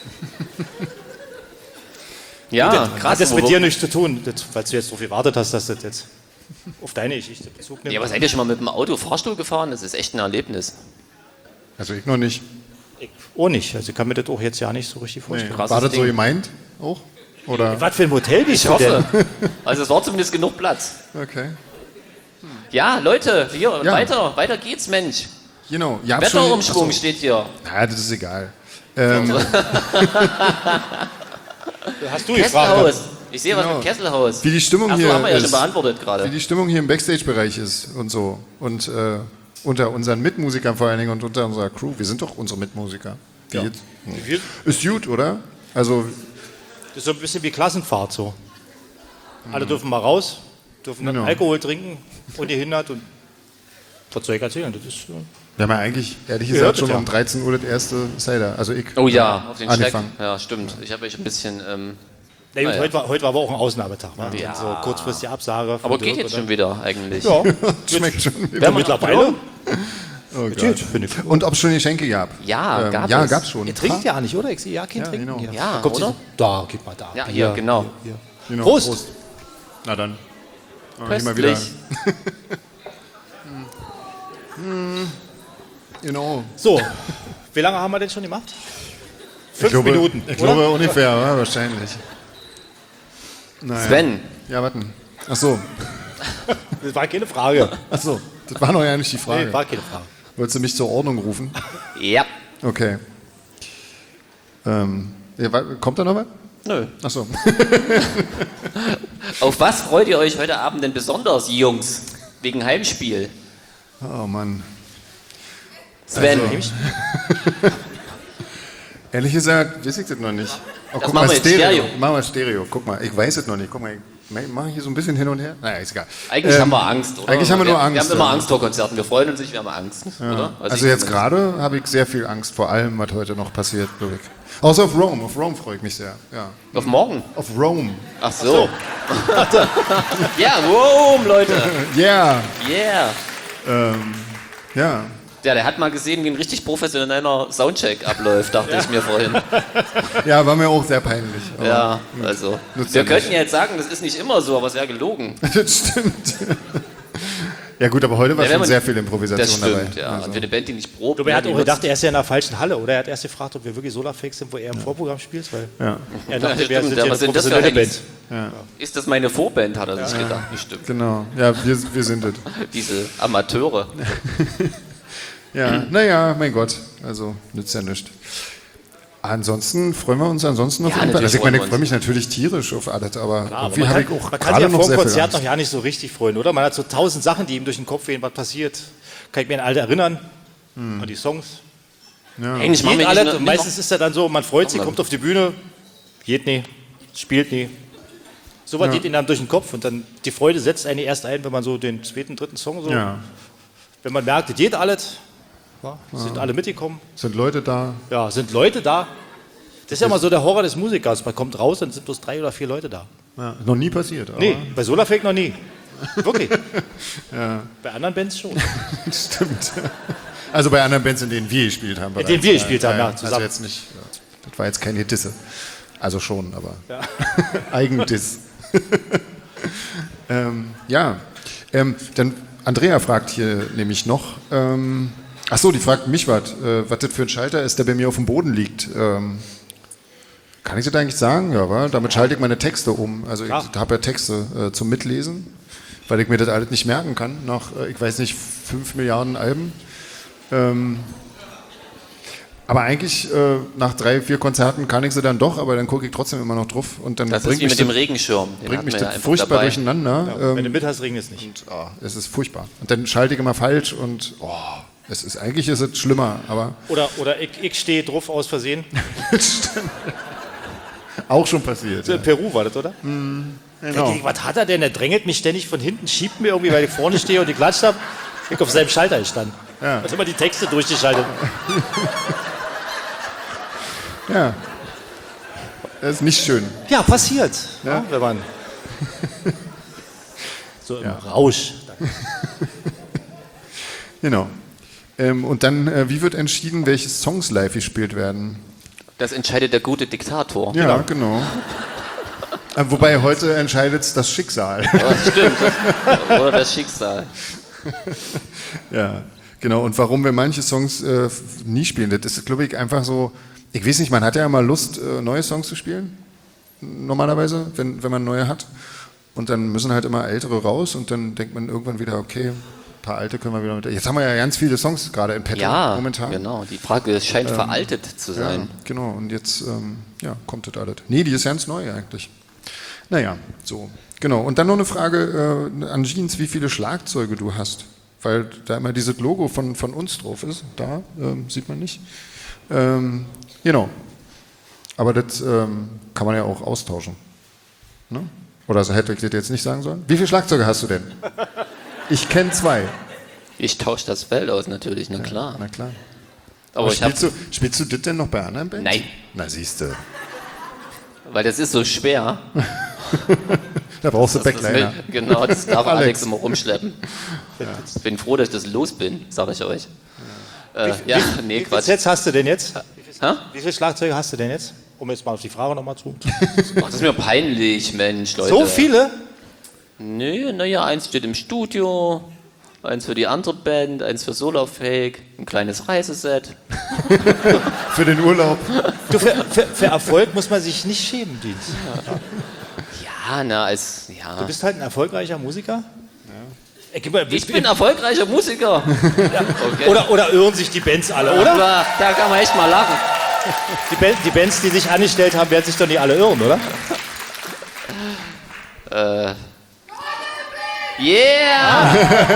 Ja, Das krass. hat jetzt mit wo- dir nichts zu tun, das, weil du jetzt darauf gewartet hast, dass das jetzt auf deine Geschichte Bezug nimmt. Ja, aber seid ihr schon mal mit dem Auto Fahrstuhl gefahren? Das ist echt ein Erlebnis. Also ich noch nicht. Ich auch nicht. Also ich kann mir das auch jetzt ja nicht so richtig Nee. vorstellen. Krasses War das so Ding. gemeint auch? Oder? Was für ein Hotel bist Ich du hoffe. denn? Also es war zumindest genug Platz. Okay. Ja, Leute, hier, Ja. weiter, weiter geht's, Mensch. Genau. Ihr habt schon- Wetterumschwung Ach so. steht hier. Ja, das ist egal. Ähm, Hast du gefragt? Kesselhaus. Ich sehe was Genau. mit Kesselhaus. Wie die Stimmung Achso, hier haben wir ja ist. schon beantwortet wie gerade. die Stimmung hier im Backstage-Bereich ist und so. Und äh, unter unseren Mitmusikern vor allen Dingen und unter unserer Crew. Wir sind doch unsere Mitmusiker. Wie Ja. jetzt? Wir- Ist gut, oder? Also, Das ist so ein bisschen wie Klassenfahrt so. Alle dürfen mal raus, dürfen dann Genau. Alkohol trinken, ungehindert und was soll ich erzählen? Das ist, äh, wir haben ja eigentlich, ehrlich Ihr hört gesagt, schon es ja. um dreizehn Uhr das erste Cider. Also ich. Oh ja, auf den Schreck. Angefangen. Ja, stimmt. Ich habe euch ein bisschen... Ähm, na gut, Ah, ja. heute, war, heute war aber auch ein Ausnahmetag. Ne? Ja. Und so kurzfristige Absage. von aber Dirk geht jetzt und schon wieder eigentlich. dann- Ja, Schmeckt schon. Werden wir mittlerweile. Oh Geht, Gott. finde ich. Und ob es schon Geschenke gab? Ja, gab ja, es. gab's schon. Ihr trinkt ja nicht, oder? Ich sehe ja kein Ja, Trinken genau. hier. Ja, Da kommt oder? sie- Da, gib mal da. Ja, Bier, hier, genau. Bier, Bier. Genau. Prost. Na dann. Machen wir mal wieder. Köstlich. Genau. So, wie lange haben wir denn schon gemacht? Fünf ich glaube, Minuten. Ich oder? glaube ungefähr, ja, wahrscheinlich. Naja. Sven, Ja, warten. Ach so. Das war keine Frage. Ach so. Das war noch ja nicht die Frage. Nee, war keine Frage. Wolltest du mich zur Ordnung rufen? ja. Okay. Ähm, ja, wa- kommt da noch was? Nö. Ach so. Auf was freut ihr euch heute Abend denn besonders, Jungs? Wegen Heimspiel. Oh Mann. Sven, Also, Ehrlich gesagt, weiß ich das noch nicht. Oh, Das machen wir jetzt Stereo. Machen wir Stereo. Guck mal, ich weiß es noch nicht. Guck mal, ich mache ich hier so ein bisschen hin und her? Naja, ist egal. Eigentlich Ähm, haben wir Angst, oder? Eigentlich haben wir nur wir, Angst. Wir haben immer ja. Angst vor Konzerten. Wir freuen uns nicht, wir haben Angst, Ja. oder? Also, ich jetzt zumindest. gerade habe ich sehr viel Angst vor allem, was heute noch passiert, glaube ich. Außer auf Rome. Auf Rome freue ich mich sehr. Ja. Auf morgen? Auf Rome. Ach so. Ja, wow, Leute. Yeah. Yeah. Ähm, ja. Ja, der hat mal gesehen, wie ein richtig professioneller Soundcheck abläuft, dachte ich mir vorhin. Ja, war mir auch sehr peinlich. aber Ja, also. Nutzt Wir ja könnten nicht. ja jetzt sagen, das ist nicht immer so, aber es wäre gelogen. Das stimmt. Ja gut, aber heute war Ja, wenn schon man- sehr viel Improvisation Das stimmt, dabei. ja. Also. Und für eine Band, die nicht probt. Aber er hat ne, auch die gedacht, nutzt- er ist ja in der falschen Halle, oder? Er hat erst gefragt, ob wir wirklich Solarfix sind, wo er im Vorprogramm spielt, weil Ja. er Ja, dachte, wir stimmt, sind ja, ja was eine sind das für professionelle Handys? Band. Ist das meine Vorband, hat er sich gedacht, bestimmt. Genau, ja, wir, wir sind es. Diese Amateure. Ja, naja, mein Gott, also nützt ja nichts. Ansonsten freuen wir uns ansonsten auf Ja, irgendwas. natürlich Also ich meine, freuen ich wir freue mich natürlich tierisch auf alles, aber Ja, aber irgendwie man habe kann, ich auch man kann sich gerade ja noch vor dem sehr viel Konzert Angst. noch ja nicht so richtig freuen, oder? Man hat so tausend Sachen, die ihm durch den Kopf gehen, was passiert. Kann ich mir an alle erinnern, Hm. an die Songs. Eigentlich machen Geht wir alles, nicht und nur- meistens ist er dann so, man freut sich, Noch- kommt auf die Bühne, geht nie, spielt nie. So was geht ihm dann durch den Kopf und dann die Freude setzt einen erst ein, wenn man so den zweiten, dritten Song so, Ja, wenn man merkt, es geht alles, ja, sind alle mitgekommen, sind Leute da. ja, sind Leute da. Das ist ja immer so der Horror des Musikers, man kommt raus und sind bloß drei oder vier Leute da. Ja, noch nie passiert. Aber Nee, bei Solarfake noch nie. Wirklich. Bei anderen Bands schon. Stimmt. Also bei anderen Bands, in denen wir gespielt haben. denen wir gespielt haben, ja, Also zusammen. jetzt nicht, ja, das war jetzt keine Disse. Also schon, aber Eigendiss. ähm, ja, ähm, dann Andrea fragt hier nämlich noch, ähm, ach so, die fragt mich was, äh, was das für ein Schalter ist, der bei mir auf dem Boden liegt. Ähm, kann ich das eigentlich sagen? Ja, wa? Damit schalte ich meine Texte um. Also ich Ja. habe ja Texte äh, zum Mitlesen, weil ich mir das alles nicht merken kann, nach, äh, ich weiß nicht, fünf Milliarden Alben. Ähm, aber eigentlich äh, nach drei, vier Konzerten kann ich sie dann doch, aber dann gucke ich trotzdem immer noch drauf und dann Das ist bringt wie mich mit dem das, Regenschirm. Den bringt hatten mich wir ja das einfach furchtbar dabei. durcheinander. Wenn ähm, du mit hast, regnet es nicht. und, oh, es ist furchtbar. Und dann schalte ich immer falsch und oh, es ist eigentlich ist es schlimmer, aber Oder, oder ich, ich stehe drauf aus Versehen. auch schon passiert. In Ja. Peru war das, oder? Genau. Ich, was hat er denn? Der drängelt mich ständig von hinten, schiebt mir irgendwie, weil ich vorne stehe und geklatscht habe. Ich auf seinem Schalter stand. Ja. Hat immer die Texte durchgeschaltet. Ja. Das ist nicht schön. Ja, passiert. Ja, wenn man so im Rausch. Genau. Ähm, und dann, äh, wie wird entschieden, welche Songs live gespielt werden? Das entscheidet der gute Diktator. Ja, genau. Äh, wobei heute entscheidet es das Schicksal. Ja, stimmt. Oder das Schicksal. Ja, genau. Und warum wir manche Songs äh, nie spielen, das ist, glaube ich, einfach so, ich weiß nicht, man hat ja immer Lust, äh, neue Songs zu spielen, normalerweise, wenn, wenn man neue hat. Und dann müssen halt immer ältere raus und dann denkt man irgendwann wieder, okay, ein paar alte können wir wieder mit. Jetzt haben wir ja ganz viele Songs gerade in petto Ja, momentan. genau. Die Frage scheint veraltet zu Ja, sein. genau, und jetzt ähm, ja, kommt das alles. Nee, die ist ganz neu eigentlich. Naja, so. Genau. Und dann noch eine Frage äh, an Jeans, wie viele Schlagzeuge du hast. Weil da immer dieses Logo von, von uns drauf ist. Da ähm, sieht man nicht. Ähm, genau. Aber das ähm, kann man ja auch austauschen. Ne? Oder so hätte ich das jetzt nicht sagen sollen? Wie viele Schlagzeuge hast du denn? Ich kenne zwei. Ich tausche das Feld aus natürlich, na klar. Na klar. Aber ich habe, spielst, du, spielst du das denn noch bei anderen Bands? Nein. Na siehst du. weil das ist so schwer. Da brauchst du Das Backliner. will, genau, das darf Alex, Alex immer rumschleppen. Ich bin froh, dass ich das los bin, sage ich euch. Äh, ja, nee, Wie viele Quatsch. Sets hast du denn jetzt? Hä? Wie viele Schlagzeuge hast du denn jetzt? Um jetzt mal auf die Frage nochmal zu. Ach, das ist mir peinlich, Mensch, Leute. So viele? Nee, naja, eins steht im Studio, eins für die andere Band, eins für Solarfake, ein kleines Reiseset. Für den Urlaub. Du, für, für, für Erfolg muss man sich nicht schämen, Dienst. Ja, na, als, ja. Du bist halt ein erfolgreicher Musiker. Ja. Ich, Ich bin erfolgreicher Musiker. Okay. oder, oder irren sich die Bands alle, oder? Aber da kann man echt mal lachen. Die, Band, die Bands, die sich angestellt haben, werden sich doch nicht alle irren, oder? Äh. Yeah!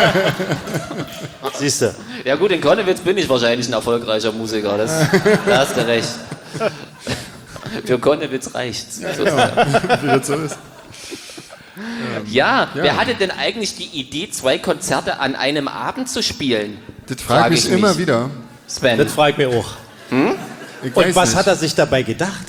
Siehst du. Ja gut, in Konnewitz bin ich wahrscheinlich ein erfolgreicher Musiker, das, da hast du recht. Für Konnewitz reicht's. sozusagen. Wie das so ist. Ja, ja. wer hatte denn eigentlich die Idee, zwei Konzerte an einem Abend zu spielen? Das frage Frag ich ich immer mich. wieder. Sven. Das frage ich mir auch. Ich Und weiß was nicht. hat er sich dabei gedacht?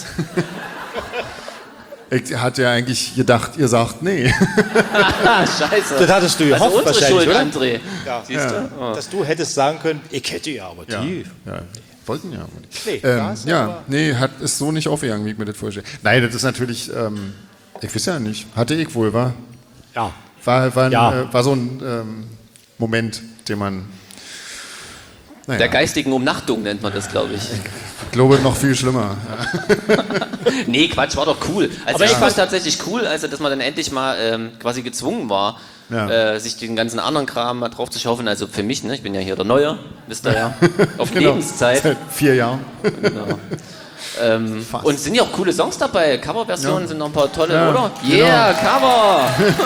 Ich hatte ja eigentlich gedacht, ihr sagt nee. Ah, scheiße. Das hattest du also gehofft unsere wahrscheinlich, Schuld, oder? André. Ja. Siehst du? Oh. Dass du hättest sagen können, ich hätte ja, aber Ja, die. ja. Wollten ja. aber nicht. Nee, ähm, da ist ja, aber- nee, hat, ist so nicht aufgegangen, wie ich mir das vorstelle. Nein, das ist natürlich, ähm, ich weiß ja nicht, hatte ich wohl, war, Ja. war, war, ein, Ja. äh, war so ein ähm, Moment, den man, naja, Der geistigen Umnachtung nennt man das, glaube ich. ich glaube noch viel schlimmer. Nee, Quatsch, war doch cool. Also Aber ich ich fand muss- tatsächlich cool, also dass man dann endlich mal ähm, quasi gezwungen war, Ja. äh, sich den ganzen anderen Kram mal drauf zu schaufeln. Also für mich, ne, ich bin ja hier der Neue, wisst ihr ja, auf Genau. Lebenszeit. Seit vier Jahren. Genau. Ähm, und es sind ja auch coole Songs dabei. Coverversionen Ja. sind noch ein paar tolle, Ja, oder? genau. Yeah, Cover!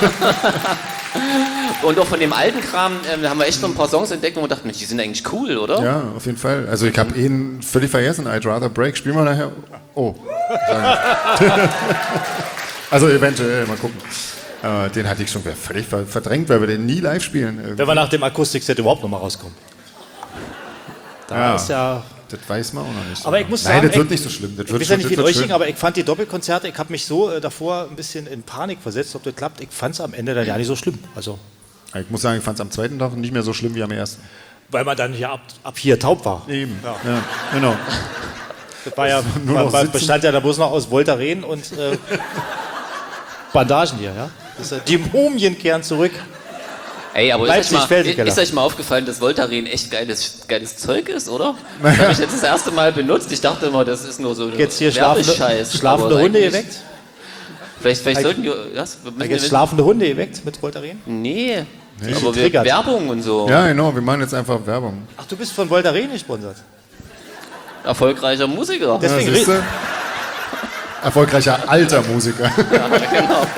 Und auch von dem alten Kram ähm, da haben wir echt noch ein paar Songs entdeckt, wo wir dachten, Mensch, die sind eigentlich cool, oder? Ja, auf jeden Fall. Also ich habe ihn völlig vergessen, I'd rather break. Spielen wir nachher? Oh. Sagen. Also eventuell, mal gucken. Äh, den hatte ich schon wieder völlig ver- verdrängt, weil wir den nie live spielen. irgendwie. Wenn wir nach dem Akustikset überhaupt noch mal rauskommen. Da Ja. ist ja. Das weiß man auch noch nicht. so Aber ich genau. muss Nein, sagen, das wird ich- nicht so schlimm. Das Ich wird weiß ja schon- nicht, das wie es wird euch schön. ging, aber ich fand die Doppelkonzerte, ich habe mich so äh, davor ein bisschen in Panik versetzt, ob das klappt. Ich fand es am Ende dann ja nicht so schlimm. Also, Ich muss sagen, ich fand es am zweiten Tag nicht mehr so schlimm wie am ersten. weil man dann ja ab, ab hier taub war. Eben. Ja. Ja, genau. Das war ja, Nur war, noch war, sitzen. bestand ja da bloß noch aus Voltaren und äh, Bandagen hier. Ja? Das, äh, die Mumien kehren zurück. Ey, aber ist Leipzig, euch, mal, Felsenkeller. ist euch mal aufgefallen, dass Voltaren echt geiles, geiles Zeug ist, oder? Das habe ich jetzt das erste Mal benutzt. Ich dachte immer, das ist nur so Jetzt hier schlafende, Werbescheiß. schlafende Aber Hunde eigentlich- geweckt. Vielleicht, vielleicht sollten wir... Was? Wir müssen Jetzt wir- schlafende Hunde geweckt mit Voltaren. Nee, Die aber wir, triggert. Werbung und so. Ja, genau. Wir machen jetzt einfach Werbung. Ach, du bist von Voltaren gesponsert. Erfolgreicher Musiker. Deswegen Ja, siehste? Erfolgreicher alter Musiker. Genau.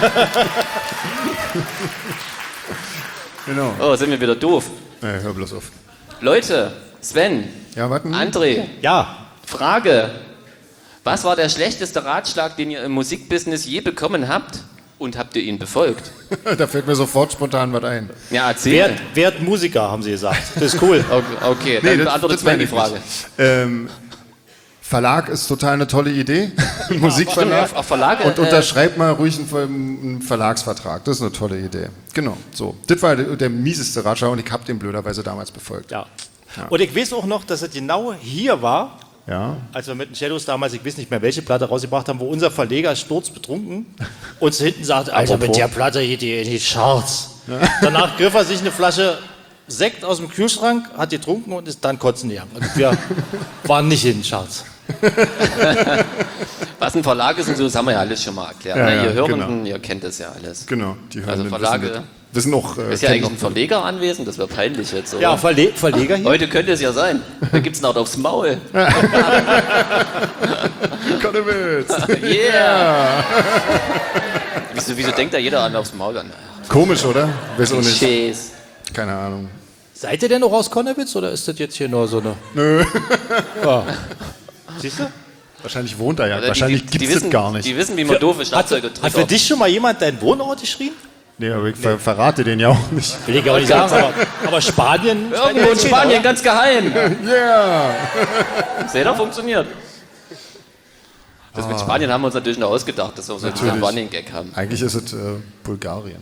Genau. Oh, sind wir wieder doof. Nee, hör bloß auf. Leute, Sven, Ja, warten. André, Ja, Frage. Was war der schlechteste Ratschlag, den ihr im Musikbusiness je bekommen habt? Und habt ihr ihn befolgt? Da fällt mir sofort spontan was ein. Ja, erzähl. Wert, Wert Musiker, haben sie gesagt. Das ist cool. Okay, okay dann beantwortet Sven meine die ich Frage. nicht. Ähm, Verlag ist total eine tolle Idee. Ein Musikverlag. Stimmt, auf Verlage, Und äh, unterschreibt mal ruhig einen, Ver- einen Verlagsvertrag. Das ist eine tolle Idee. Genau, so. Das war der, der mieseste Ratschlag und ich habe den blöderweise damals befolgt. Ja. Und ich weiß auch noch, dass es genau hier war, Ja. als wir mit den Shadows damals, ich weiß nicht mehr, welche Platte rausgebracht haben, wo unser Verleger sturzbetrunken uns hinten sagt, Alter, mit der Platte geht die in die Charts. Danach griff er sich eine Flasche Sekt aus dem Kühlschrank, hat getrunken und ist dann kotzen gegangen. Und wir waren nicht in den Charts. Was ein Verlag ist und so, das haben wir ja alles schon mal erklärt. Ja, ne? ja, Ihr Hörenden, genau. ihr kennt das ja alles. Genau. Die hören Also den Verlage- Wissen, das. wissen auch. Äh, Ist ja kennen eigentlich ein Verleger anwesend, das wäre peinlich jetzt. Oder? Ja, Verle Verleger hier. Heute könnte es ja sein. Da gibt es noch aufs Maul. auch Konnewitz. Yeah! Wieso, wieso denkt da jeder an aufs Maul? An? Komisch, oder? Weiß auch nicht. Klischees. Keine Ahnung. Seid ihr denn noch aus Konnewitz oder ist das jetzt hier nur so eine... Nö. Ja. Siehst du? Wahrscheinlich wohnt er ja. Oder Wahrscheinlich die, die, gibt die es wissen, gar nicht. Die wissen, wie man doofe Hat, Schlagzeuge hat für triggert. dich schon mal jemand deinen Wohnort geschrien? Nee, aber ich ver verrate den ja auch nicht. Will ich aber nicht sagen, aber, aber Spanien... Irgendwo in Spanien, ganz geheim. Yeah! Seht ihr, funktioniert. Das mit Spanien haben wir uns natürlich noch ausgedacht, dass wir so einen Running Gag haben. Eigentlich ist es äh, Bulgarien.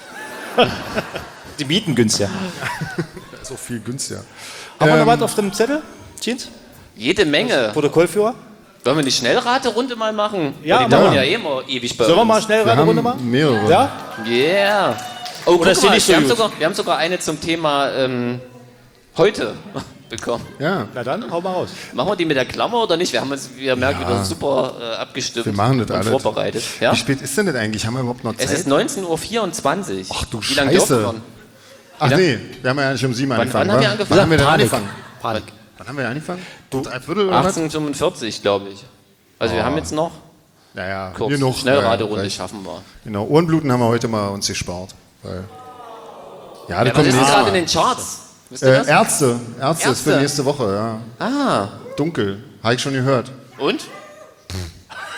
Die Mieten günstiger. Das ist auch viel günstiger. Haben wir noch Ähm, was auf dem Zettel? Jeans? Jede Menge. Protokollführer? Wollen wir die Schnellraterunde mal machen? Ja, Weil die machen dauern wir. ja eh immer ewig bei Sollen wir mal uns. schnell Wir eine haben Runde machen? mehrere. Ja? Yeah. Oh, Oder ist guck die mal, nicht so wir, haben gut? sogar, wir haben sogar eine zum Thema ähm, heute bekommen. Ja, Na dann, hau mal raus. Machen wir die mit der Klammer oder nicht? Wir haben uns, wie ihr merkt, wieder super äh, abgestimmt wir machen das und alles. vorbereitet. Ja? Wie spät ist denn das eigentlich? Haben wir überhaupt noch Zeit? Es ist neunzehn Uhr vierundzwanzig. Ach du Wie lange Scheiße. dürfen wir? Ach Wie nee, wir haben ja eigentlich um sieben angefangen. wann haben wir wa? angefangen? Wann haben wir denn Panik. angefangen? Panik. Wann haben wir angefangen? Du, Drei Viertel oder was? achtzehn Uhr fünfundvierzig, glaube ich. Also wir haben jetzt noch Naja, kurz genug. Schnellraterunde Ja, schaffen wir. genau, Ohrenbluten haben wir heute mal uns gespart. Weil ja, da Ja, was kommt ist nächstes gerade in Mal. den Charts? Wisst ihr Äh, das? Ärzte. Ärzte ist für Ärzte. nächste Woche, ja. Ah, Dunkel. Habe ich schon gehört. und?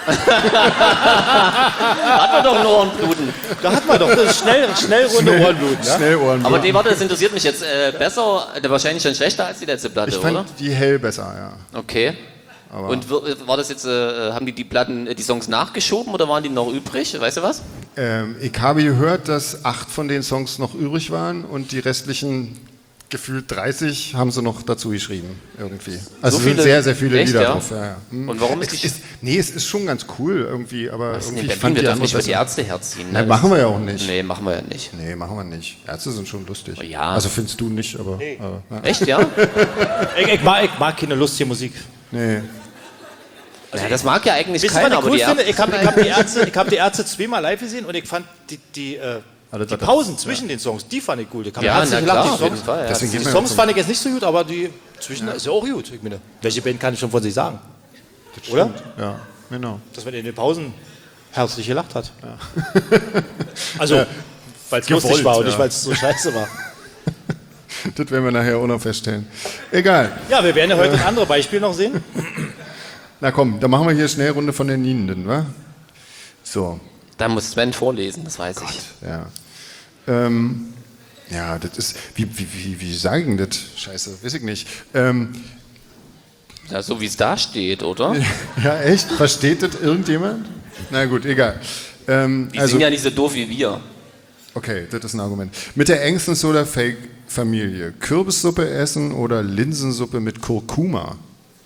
Hat man doch ein Ohrenbluten. Da hat man doch das schnell, schnell runde Ohrenblut. Ja? Schnell Ohren. Aber nee, warte, das interessiert mich jetzt äh, besser, äh, wahrscheinlich schon schlechter als die letzte Platte, ich fand oder? die hell besser, ja. Okay. Aber Und w- war das jetzt, äh, haben die die Platten, äh, die Songs nachgeschoben oder waren die noch übrig? Weißt du was? ähm, ich habe gehört, dass acht von den Songs noch übrig waren und die restlichen gefühlt dreißig haben sie noch dazu geschrieben, irgendwie. Also So sind viele? sehr, sehr viele Echt, Lieder ja? drauf. Ja, ja. Hm. Und warum ist die... Es ist, nee, es ist schon ganz cool irgendwie, aber Was ist denn irgendwie in ich Berlin? fand Wir die dürfen andere nicht über die besser. Ärzte herziehen. Nein, Ne? machen wir ja auch nicht. Nee, machen wir ja nicht. Nee, machen wir nicht. Ärzte sind schon lustig. Ja. Also findest du nicht, aber. aber ja. Echt, ja? Ich, ich, mag, ich mag keine lustige Musik. Nee. Ja, das mag ja eigentlich Wisst ihr, keiner, was ich aber cool die finde? Ärzte... Ich habe ich hab die, Ärzte- ich hab die Ärzte zweimal live gesehen und ich fand die, die, äh, Alles, die was das- Pausen zwischen den Songs, die fand ich cool. Ich hab Ja, Ärzte na gelacht, klar, die auf jeden Songs, Fall. Ja. Deswegen die geht man Songs ja fand ich jetzt nicht so gut, aber die zwischen ist ja auch gut. Ich meine, welche Band kann ich schon von sich sagen? Oder? Ja, genau. Dass man in den Pausen herzlich gelacht hat. Also, weil es lustig gewollt, war und ja. nicht, weil es so scheiße war. Das werden wir nachher auch noch feststellen. Egal. Ja, wir werden ja heute ein anderes Beispiel noch sehen. Na komm, dann machen wir hier schnell Runde von den Nienden, wa? So, Da muss Sven vorlesen, das weiß ich. ja. Ähm, ja, das ist. Wie, wie, wie, wie sagen das? Scheiße, weiß ich nicht. Ähm, Ja, so wie es da steht, oder? ja, echt? Versteht das irgendjemand? Na gut, egal. Ähm, Die also, sind ja nicht so doof wie wir. okay, das ist ein Argument. Mit der engsten Soda-Fake-Familie. Kürbissuppe essen oder Linsensuppe mit Kurkuma?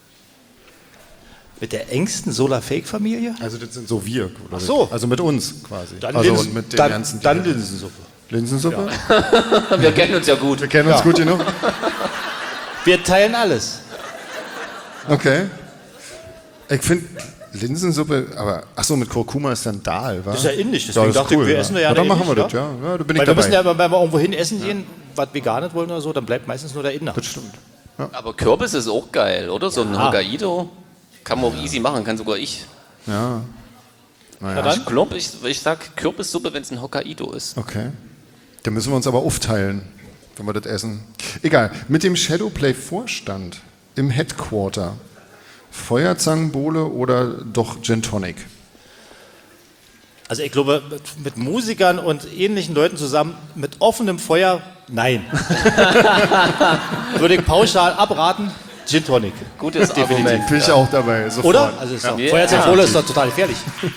Mit der engsten Solar-Fake-Familie? Also das sind so wir. Oder Ach so. Also mit uns quasi. Dann, also Linsen, und mit den dann, ganzen dann Tieren. Linsensuppe. Linsensuppe? Wir kennen uns ja gut. Wir kennen uns Ja. gut genug. Wir teilen alles. Okay. Ich finde Linsensuppe, aber ach so, mit Kurkuma ist dann Dahl, wa? Das ist ja indisch, deswegen das ist dachte ich, wir essen ja ja, dann eine machen wir das, indisch, ja. Ja, da bin ich Weil wir dabei. müssen ja, wenn wir irgendwo hin essen gehen, was wir gar nicht wollen oder so, dann bleibt meistens nur der Inder. Das stimmt. Aber Kürbis ist auch geil, oder? So ein Ja. Hokkaido. Kann man auch easy machen, kann sogar ich. Ja. Na Naja, dann? Ich glaube, ich, ich sag Kürbissuppe, wenn es ein Hokkaido ist. okay. Dann müssen wir uns aber aufteilen, wenn wir das essen. Egal. Mit dem Shadowplay-Vorstand im Headquarter. Feuerzangenbowle oder doch Gin Tonic? Also ich glaube, mit, mit Musikern und ähnlichen Leuten zusammen mit offenem Feuer, nein. Würde ich pauschal abraten, Gin Tonic. Gutes Argument. Bin ich auch dabei, sofort. Oder? Also ist doch, Ja. Feuerzangenbowle ist doch total gefährlich.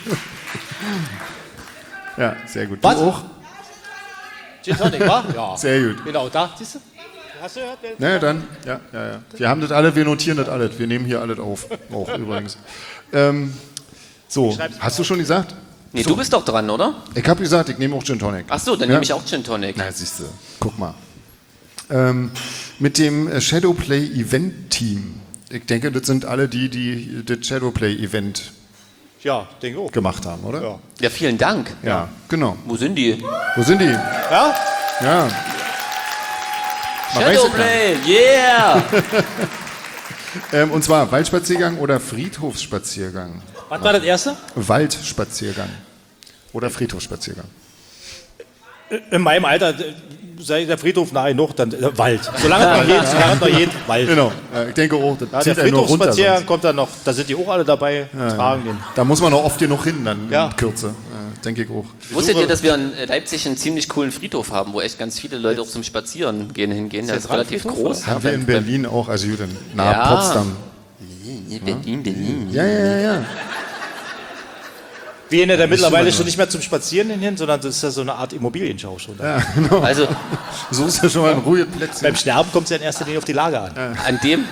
Ja, sehr gut. Was? Du auch? Gin Tonic, wa? Ja. Sehr gut. Genau, da, siehst du? Hast du gehört? wer- Na ja, dann, ja, ja, ja. Wir haben das alle, wir notieren das alles. Wir nehmen hier alles auf. Auch übrigens. Ähm, so, hast du schon gesagt? Nee, du bist doch dran, oder? Ich habe gesagt, ich nehme auch Gin Tonic. Ach so, dann Ja? nehme ich auch Gin Tonic. Na, siehst du, guck mal. Ähm, mit dem äh, Shadowplay Event Team. Ich denke, das sind alle die, die das Shadowplay Event Ja, denke auch. gemacht haben, oder? Ja. Ja, vielen Dank. Ja, genau. Wo sind die? Wo sind die? Ja? Ja. Man weiß es Shadowplay, yeah! Ähm, und zwar Waldspaziergang oder Friedhofsspaziergang? Was war das erste? Waldspaziergang oder Friedhofsspaziergang? In meinem Alter, äh, sei der Friedhof nahe genug, dann äh, Wald. Solange es noch geht, solange es noch geht, Wald. Genau. Äh, ich denke auch, das Ja, der zieht einen nur runter. Friedhofsspaziergang Sonst. kommt dann noch, da sind die auch alle dabei, tragen den. Da muss man auch oft genug hin, dann Ja. in Kürze. Äh, denke ich auch. Wusstet ihr, dass wir in Leipzig einen ziemlich coolen Friedhof haben, wo echt ganz viele Leute auch zum Spazierengehen hingehen? Der Ist ist der relativ Randfriedhof, groß. Haben wir in Berlin auch, also gut, in nahe Ja. Potsdam. Berlin, Berlin. Ja, ja, ja, ja. Wir gehen ja da mittlerweile mal. schon nicht mehr zum Spazieren hin, sondern das ist ja so eine Art Immobilienschau schon. Da. Also So ist ja schon mal ein ruhiges Plätzchen. Beim Sterben kommt es ja in erster Linie auf die Lage an. an dem,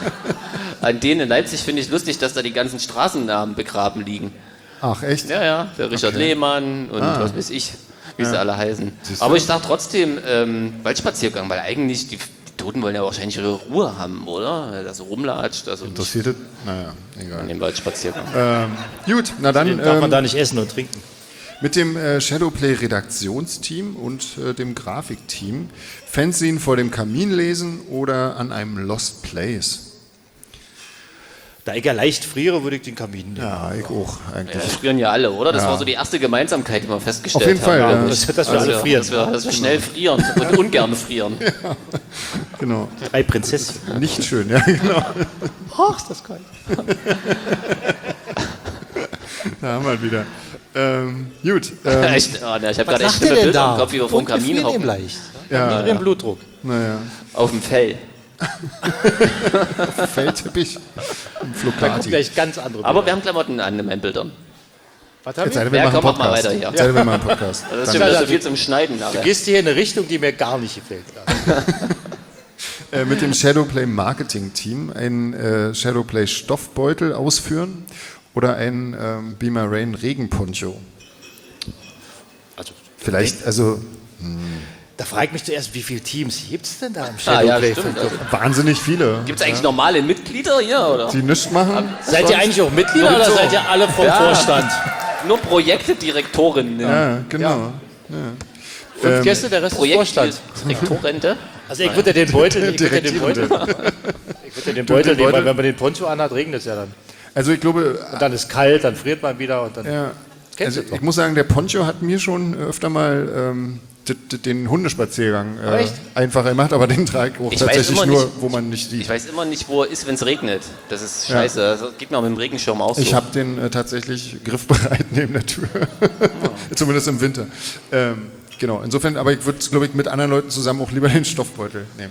an denen in Leipzig finde ich lustig, dass da die ganzen Straßennamen begraben liegen. Ach, echt? Ja, ja, der Richard Okay. Lehmann und Ah. was weiß ich, wie sie alle heißen. Siehst du? Aber ich sage trotzdem ähm, Waldspaziergang, weil eigentlich die, die Toten wollen ja wahrscheinlich ihre Ruhe haben, oder? Weil das so rumlatscht, also nicht Interessiert das? Naja, an egal. dem Waldspaziergang. Ähm, gut, na dann Den darf man ähm, da nicht essen und trinken. mit dem äh, Shadowplay-Redaktionsteam und äh, dem Grafikteam Fanzine vor dem Kamin lesen oder an einem Lost Place. Da ich ja leicht friere, würde ich den Kamin nehmen. Ja, ich auch eigentlich. Ja, das frieren ja alle, oder? Das Ja. war so die erste Gemeinsamkeit, die wir festgestellt Auf jeden Fall, haben. ja. glaub Das, ich. dass wir dass, alle wir, frieren. dass, wir, dass wir schnell frieren und ungern frieren. Genau. Drei Prinzesschen. Nicht schön, ja, genau. Ach, ist das geil. Da haben wir ihn wieder. Ähm, gut. Ähm, Echt? Oh, ne, ich habe Was gerade echt macht ihr schlimme denn Bilder da? im Kopf, wie wir vor dem Und Kamin gefriert ihm hocken. leicht. Ja. Ja, den Blutdruck. naja, Auf dem Fell. Feldteppich im Da kommt Flocati. gleich ganz andere Aber wir Bilder. haben Klamotten an in meinen Bildern. Was haben Jetzt wir? sei denn, wir Ja, machen einen komm, mach mal Podcast. weiter hier. Jetzt sei denn, wir machen einen Podcast. Das ist Dann, schon wieder Ja, so du- viel zum Schneiden. Du Aber. gehst hier in eine Richtung, die mir gar nicht gefällt. äh, mit dem Shadowplay Marketing Team einen äh, Shadowplay Stoffbeutel ausführen oder einen ähm, Beamer Rain Regenponcho. Also, Vielleicht, also da frage ich mich zuerst, wie viele Teams gibt es denn da im Ah, ja, Shadowplay? stimmt. Also, wahnsinnig viele. gibt es eigentlich normale Mitglieder hier? Oder? Die nichts machen. Seid ihr eigentlich auch Mitglieder oder so. seid ihr alle vom Ja. Vorstand? Nur Projektedirektorinnen. Ja, genau. Fünf Gäste, der Rest ist Vorstand. Projektdirektorente. Also ich würde ja den Beutel, ich würde ja den Beutel, Direktivende. ich würde ja den Beutel den nehmen, weil Beutel? wenn man den Poncho anhat, regnet es ja dann. Also ich glaube, Und dann ist kalt, dann friert man wieder und dann... ja, Kennst also du doch. ich muss sagen, der Poncho hat mir schon öfter mal ähm, d- d- den Hundespaziergang äh, Echt? einfacher gemacht, aber den trage ich auch Ich weiß tatsächlich immer nur, nicht- wo man nicht Ich sieht. weiß immer nicht, wo er ist, wenn es regnet. Das ist scheiße. Das geht mir auch mit dem Regenschirm auch so. Ich habe den äh, tatsächlich griffbereit neben der Tür. Zumindest im Winter. Ähm, genau, insofern, aber ich würde, glaube ich, mit anderen Leuten zusammen auch lieber den Stoffbeutel nehmen.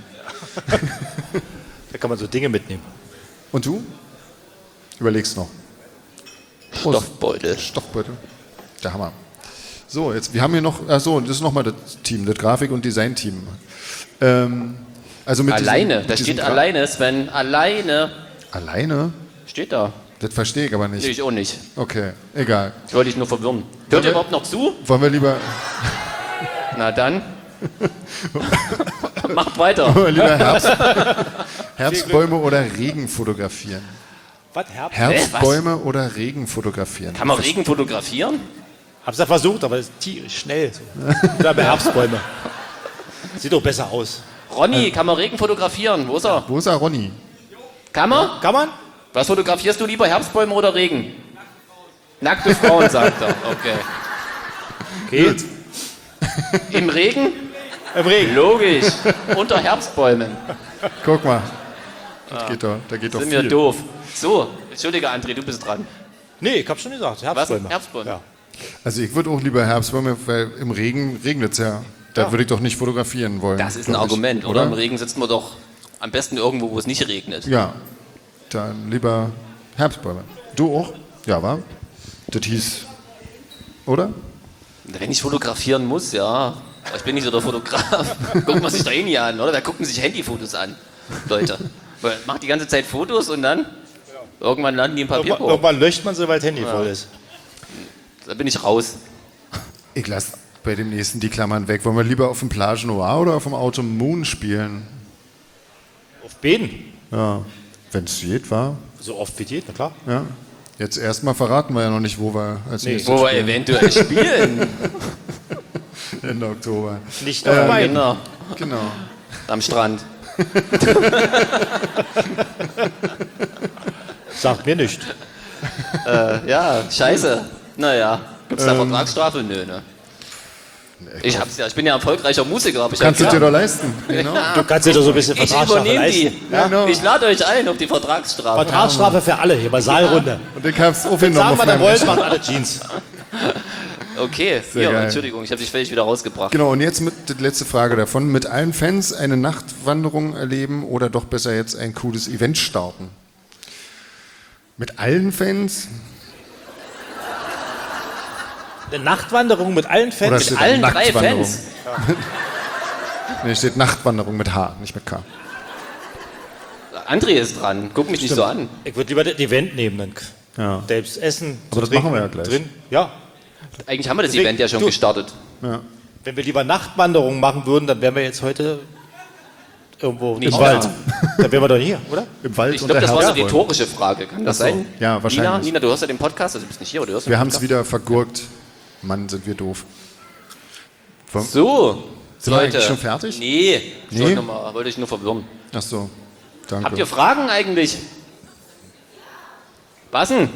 Da kann man so Dinge mitnehmen. Und du? Überlegst noch. Stoffbeutel. Stoffbeutel. Der Hammer. So, jetzt, wir haben hier noch, ach so, das ist nochmal das Team, das Grafik- und Design-Team. Ähm, also mit Alleine. diesem, Da mit steht diesem Gra- alleine, Sven. Alleine. Alleine? Steht da. Das verstehe ich aber Nee, nicht. ich auch nicht. Okay, egal. Ich wollte dich nur verwirren. Hört ihr überhaupt noch zu? Wollen wir lieber, Na dann. Macht weiter. wollen wir lieber Herbst, Herbstbäume oder Regen fotografieren? Was, Herbst? Herbstbäume oder Regen fotografieren? Kann man Regen fotografieren? Hab's ja versucht, aber es ist tierisch schnell. So. Da bei Herbstbäume. Sieht doch besser aus. Ronny, kann man Regen fotografieren? Wo ist er? Wo ist er, Ronny? Kann man? Kann man? Was fotografierst du lieber, Herbstbäume oder Regen? Nackte Frauen, sagt er. Okay. Geht. Im Regen? Im Regen. Logisch. Unter Herbstbäumen. Guck mal. Das geht doch, da geht doch Sind viel. wir doof. So, entschuldige André, du bist dran. Nee, ich hab schon gesagt. Herbstbäume. Herbstbäume? Ja. Also ich würde auch lieber Herbstbäume, weil im Regen regnet es ja. Da Ja. würde ich doch nicht fotografieren wollen. Das ist ein glaub ich. Argument, oder? Im Regen sitzt man doch am besten irgendwo, wo es nicht regnet. Ja, dann lieber Herbstbäume. Du auch? Ja, war? Das hieß, oder? Wenn ich fotografieren muss, ja. Aber ich bin nicht so der Fotograf. Guckt man sich doch eh nie an, oder? Wer gucken sich Handyfotos an, Leute? Weil macht die ganze Zeit Fotos und dann irgendwann landen die im Irgendwann, Papierkorb. irgendwann löscht man so, weil das Handy voll ist. Da bin ich raus. Ich lasse bei dem nächsten die Klammern weg. Wollen wir lieber auf dem Plage Noir oder auf dem Auto Moon spielen? Auf Beden. Ja, wenn es geht, war. So oft wie geht, na klar. Ja. Jetzt erstmal verraten wir ja noch nicht, wo wir als Nee. nächstes Wo wir spielen. eventuell spielen. Ende Oktober. Nicht auf Wein. Genau. Genau. Am Strand. Sagt mir nicht. Äh, ja, scheiße. Naja, gibt's da Ähm. Vertragsstrafe? Nö, ne? Ich hab's ja, ich bin ja erfolgreicher Musiker, hab ich Kannst du ja dir gesagt. doch leisten. Genau. Du kannst dir doch so ein bisschen Ich Vertragsstrafe übernehme die. leisten. Ja, genau. Ich lade euch ein auf die Vertragsstrafe. Vertragsstrafe für alle hier bei Saalrunde. Und ich hab's aufgenommen Sagen auf wir, der meinem Wolf Rechner. macht alle Jeans. Okay, Sehr hier, geil. Entschuldigung, ich habe dich völlig wieder rausgebracht. Genau, und jetzt mit die letzte Frage davon. Mit allen Fans eine Nachtwanderung erleben oder doch besser jetzt ein cooles Event starten? Mit allen Fans? Eine Nachtwanderung mit allen Fans. Oder steht da allen drei Nacktwanderung? Fans? Nee, steht Nachtwanderung mit H, nicht mit K. André ist dran, guck mich nicht so an. Ich würde lieber das Event nehmen. Dann Ja. selbst essen. Aber zu das machen wir trinken, ja gleich. Drin. Ja. Eigentlich haben wir das Deswegen, Event ja schon du- gestartet. Ja. Wenn wir lieber Nachtwanderungen machen würden, dann wären wir jetzt heute irgendwo Nicht im da. Wald. Dann wären wir doch hier, oder? Im Wald Ich unter glaube, das war eine Herbstbäumen. rhetorische Frage. Kann das Ach so. sein? Ja, wahrscheinlich. Nina, Nina, du hörst ja den Podcast, also du bist nicht hier, oder du hörst Wir den haben es Podcast? wieder vergurkt. Mann, sind wir doof. So, Sind wir Leute. eigentlich schon fertig? Nee, ich Nee? wollte, noch mal, wollte ich nur verwirren. Ach so, danke. Habt ihr Fragen eigentlich? Was denn?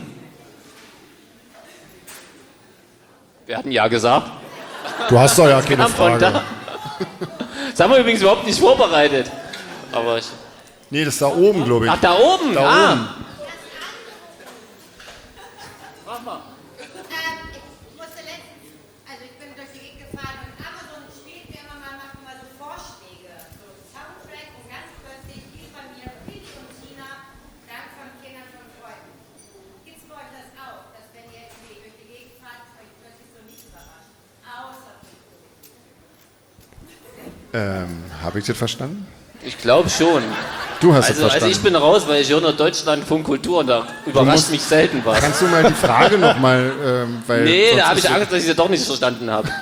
Wir hatten ja gesagt. Du hast doch ja keine Kam von Frage. da. Das haben wir übrigens überhaupt nicht vorbereitet. Aber ich. Nee, das ist da oben, glaube ich. Ach, da oben! Da ah. oben. Ähm, habe ich das verstanden? Ich glaube schon. Du hast es Also, verstanden. also ich bin raus, weil ich höre nur Deutschlandfunk Kultur und da überrascht musst- mich selten was. Kannst du mal die Frage nochmal, ähm, weil... Nee, sonst da habe ist ich so- Angst, dass ich sie doch nicht verstanden habe.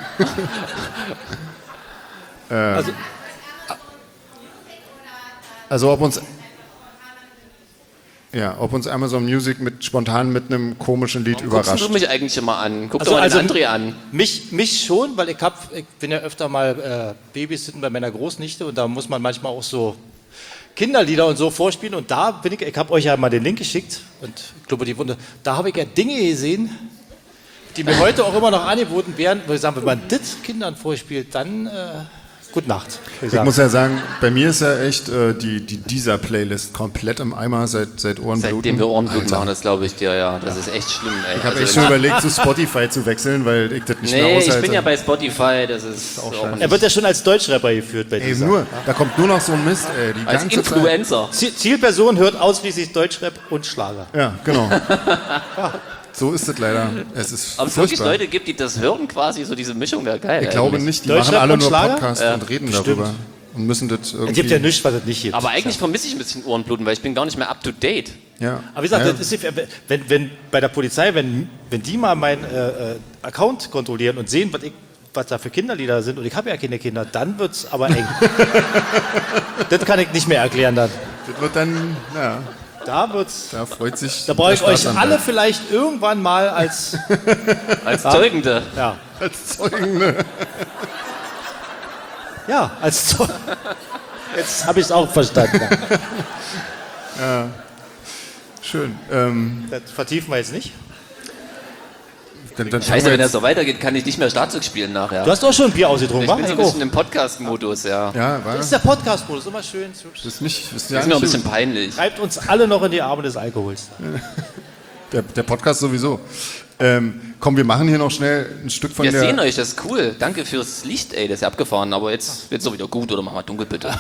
Also, Also ob uns... Ja, ob uns Amazon Music mit spontan mit einem komischen Lied Guckst überrascht. du mich eigentlich immer an? Guck Also- doch mal also- den André an. mich, mich schon, weil ich, hab, ich bin ja öfter mal äh, Babysitten bei meiner Großnichte und da muss man manchmal auch so Kinderlieder und so vorspielen und da bin ich, ich habe euch ja mal den Link geschickt und ich glaube, die Wunder, da habe ich ja Dinge gesehen, die mir heute auch immer noch angeboten werden, wo ich sage, wenn man das Kindern vorspielt, dann äh, gute Nacht. würd Ich Ich sagen. muss ja sagen, bei mir ist ja echt äh, die, die dieser Playlist komplett im Eimer seit, seit Ohrenbluten. Seitdem wir Ohrenblut Alter. machen, das glaube ich dir, ja. Das ist echt schlimm, ey. Ich habe Also, echt schon überlegt, zu Spotify zu wechseln, weil ich das nicht mehr nee, aushalte. ich bin ja bei Spotify, das ist auch scheiße. Er wird ja schon als Deutschrapper geführt bei Ey, dieser. nur, da kommt nur noch so ein Mist, ey. Die als ganze Influencer. Ziel- Zielperson hört ausschließlich Deutschrap und Schlager. Zeit. Ja, genau. So ist es leider. Es ist Ob es wirklich furchtbar. Leute gibt, die das hören quasi, so diese Mischung wäre geil. Ich glaube eigentlich. nicht, die Deutschrap machen alle und nur Schlager? Podcasts Ja, und reden bestimmt. darüber. Und müssen das Es irgendwie... gibt ja nichts, was es nicht gibt. Aber eigentlich vermisse ich ein bisschen Ohrenbluten, weil ich bin gar nicht mehr up to date. Ja. Aber wie gesagt, ja. das ist, wenn, wenn bei der Polizei, wenn, wenn die mal meinen äh, äh, Account kontrollieren und sehen, was, ich, was da für Kinderlieder sind, und ich habe ja keine Kinder, dann wird es aber eng. Das kann ich nicht mehr erklären dann. Das wird dann, ja, Da wird's. da freut sich... Da brauche ich der euch Staatsanwalt. alle vielleicht irgendwann mal als, Als Zeugende. ja, als Zeugen. Ne? ja, als Zeu- Jetzt habe ich es auch verstanden. Schön. Ähm, Das vertiefen wir jetzt nicht. dann, dann Scheiße, wenn das so weitergeht, kann ich nicht mehr Schlagzeug spielen nachher. Du hast auch schon ein Bier ausgetrunken, Ich wa? bin so ein Ich auch. bisschen im Podcast-Modus, ja. Ja, war, Das ist der Podcast-Modus, immer schön. das ist nicht... Das ist Das ja ist mir ein nicht bisschen peinlich. Treibt uns alle noch in die Arme des Alkohols. der, der Podcast sowieso. Ähm, komm, wir machen hier noch schnell ein Stück von Wir der... sehen euch, das ist cool. Danke fürs Licht, ey, das ist ja abgefahren. Aber jetzt wird es doch wieder gut, oder machen wir dunkel, bitte.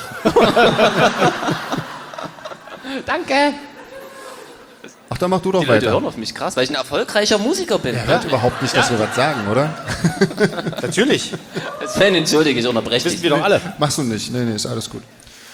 Danke. Ach, dann mach du doch Die Leute weiter. hören auf mich, krass, weil ich ein erfolgreicher Musiker bin. Er hört überhaupt nicht, dass wir was sagen, oder? Natürlich, Sven, entschuldige, ich unterbreche wissen dich. wir doch alle. Machst du nicht. Nee, nee, ist alles gut.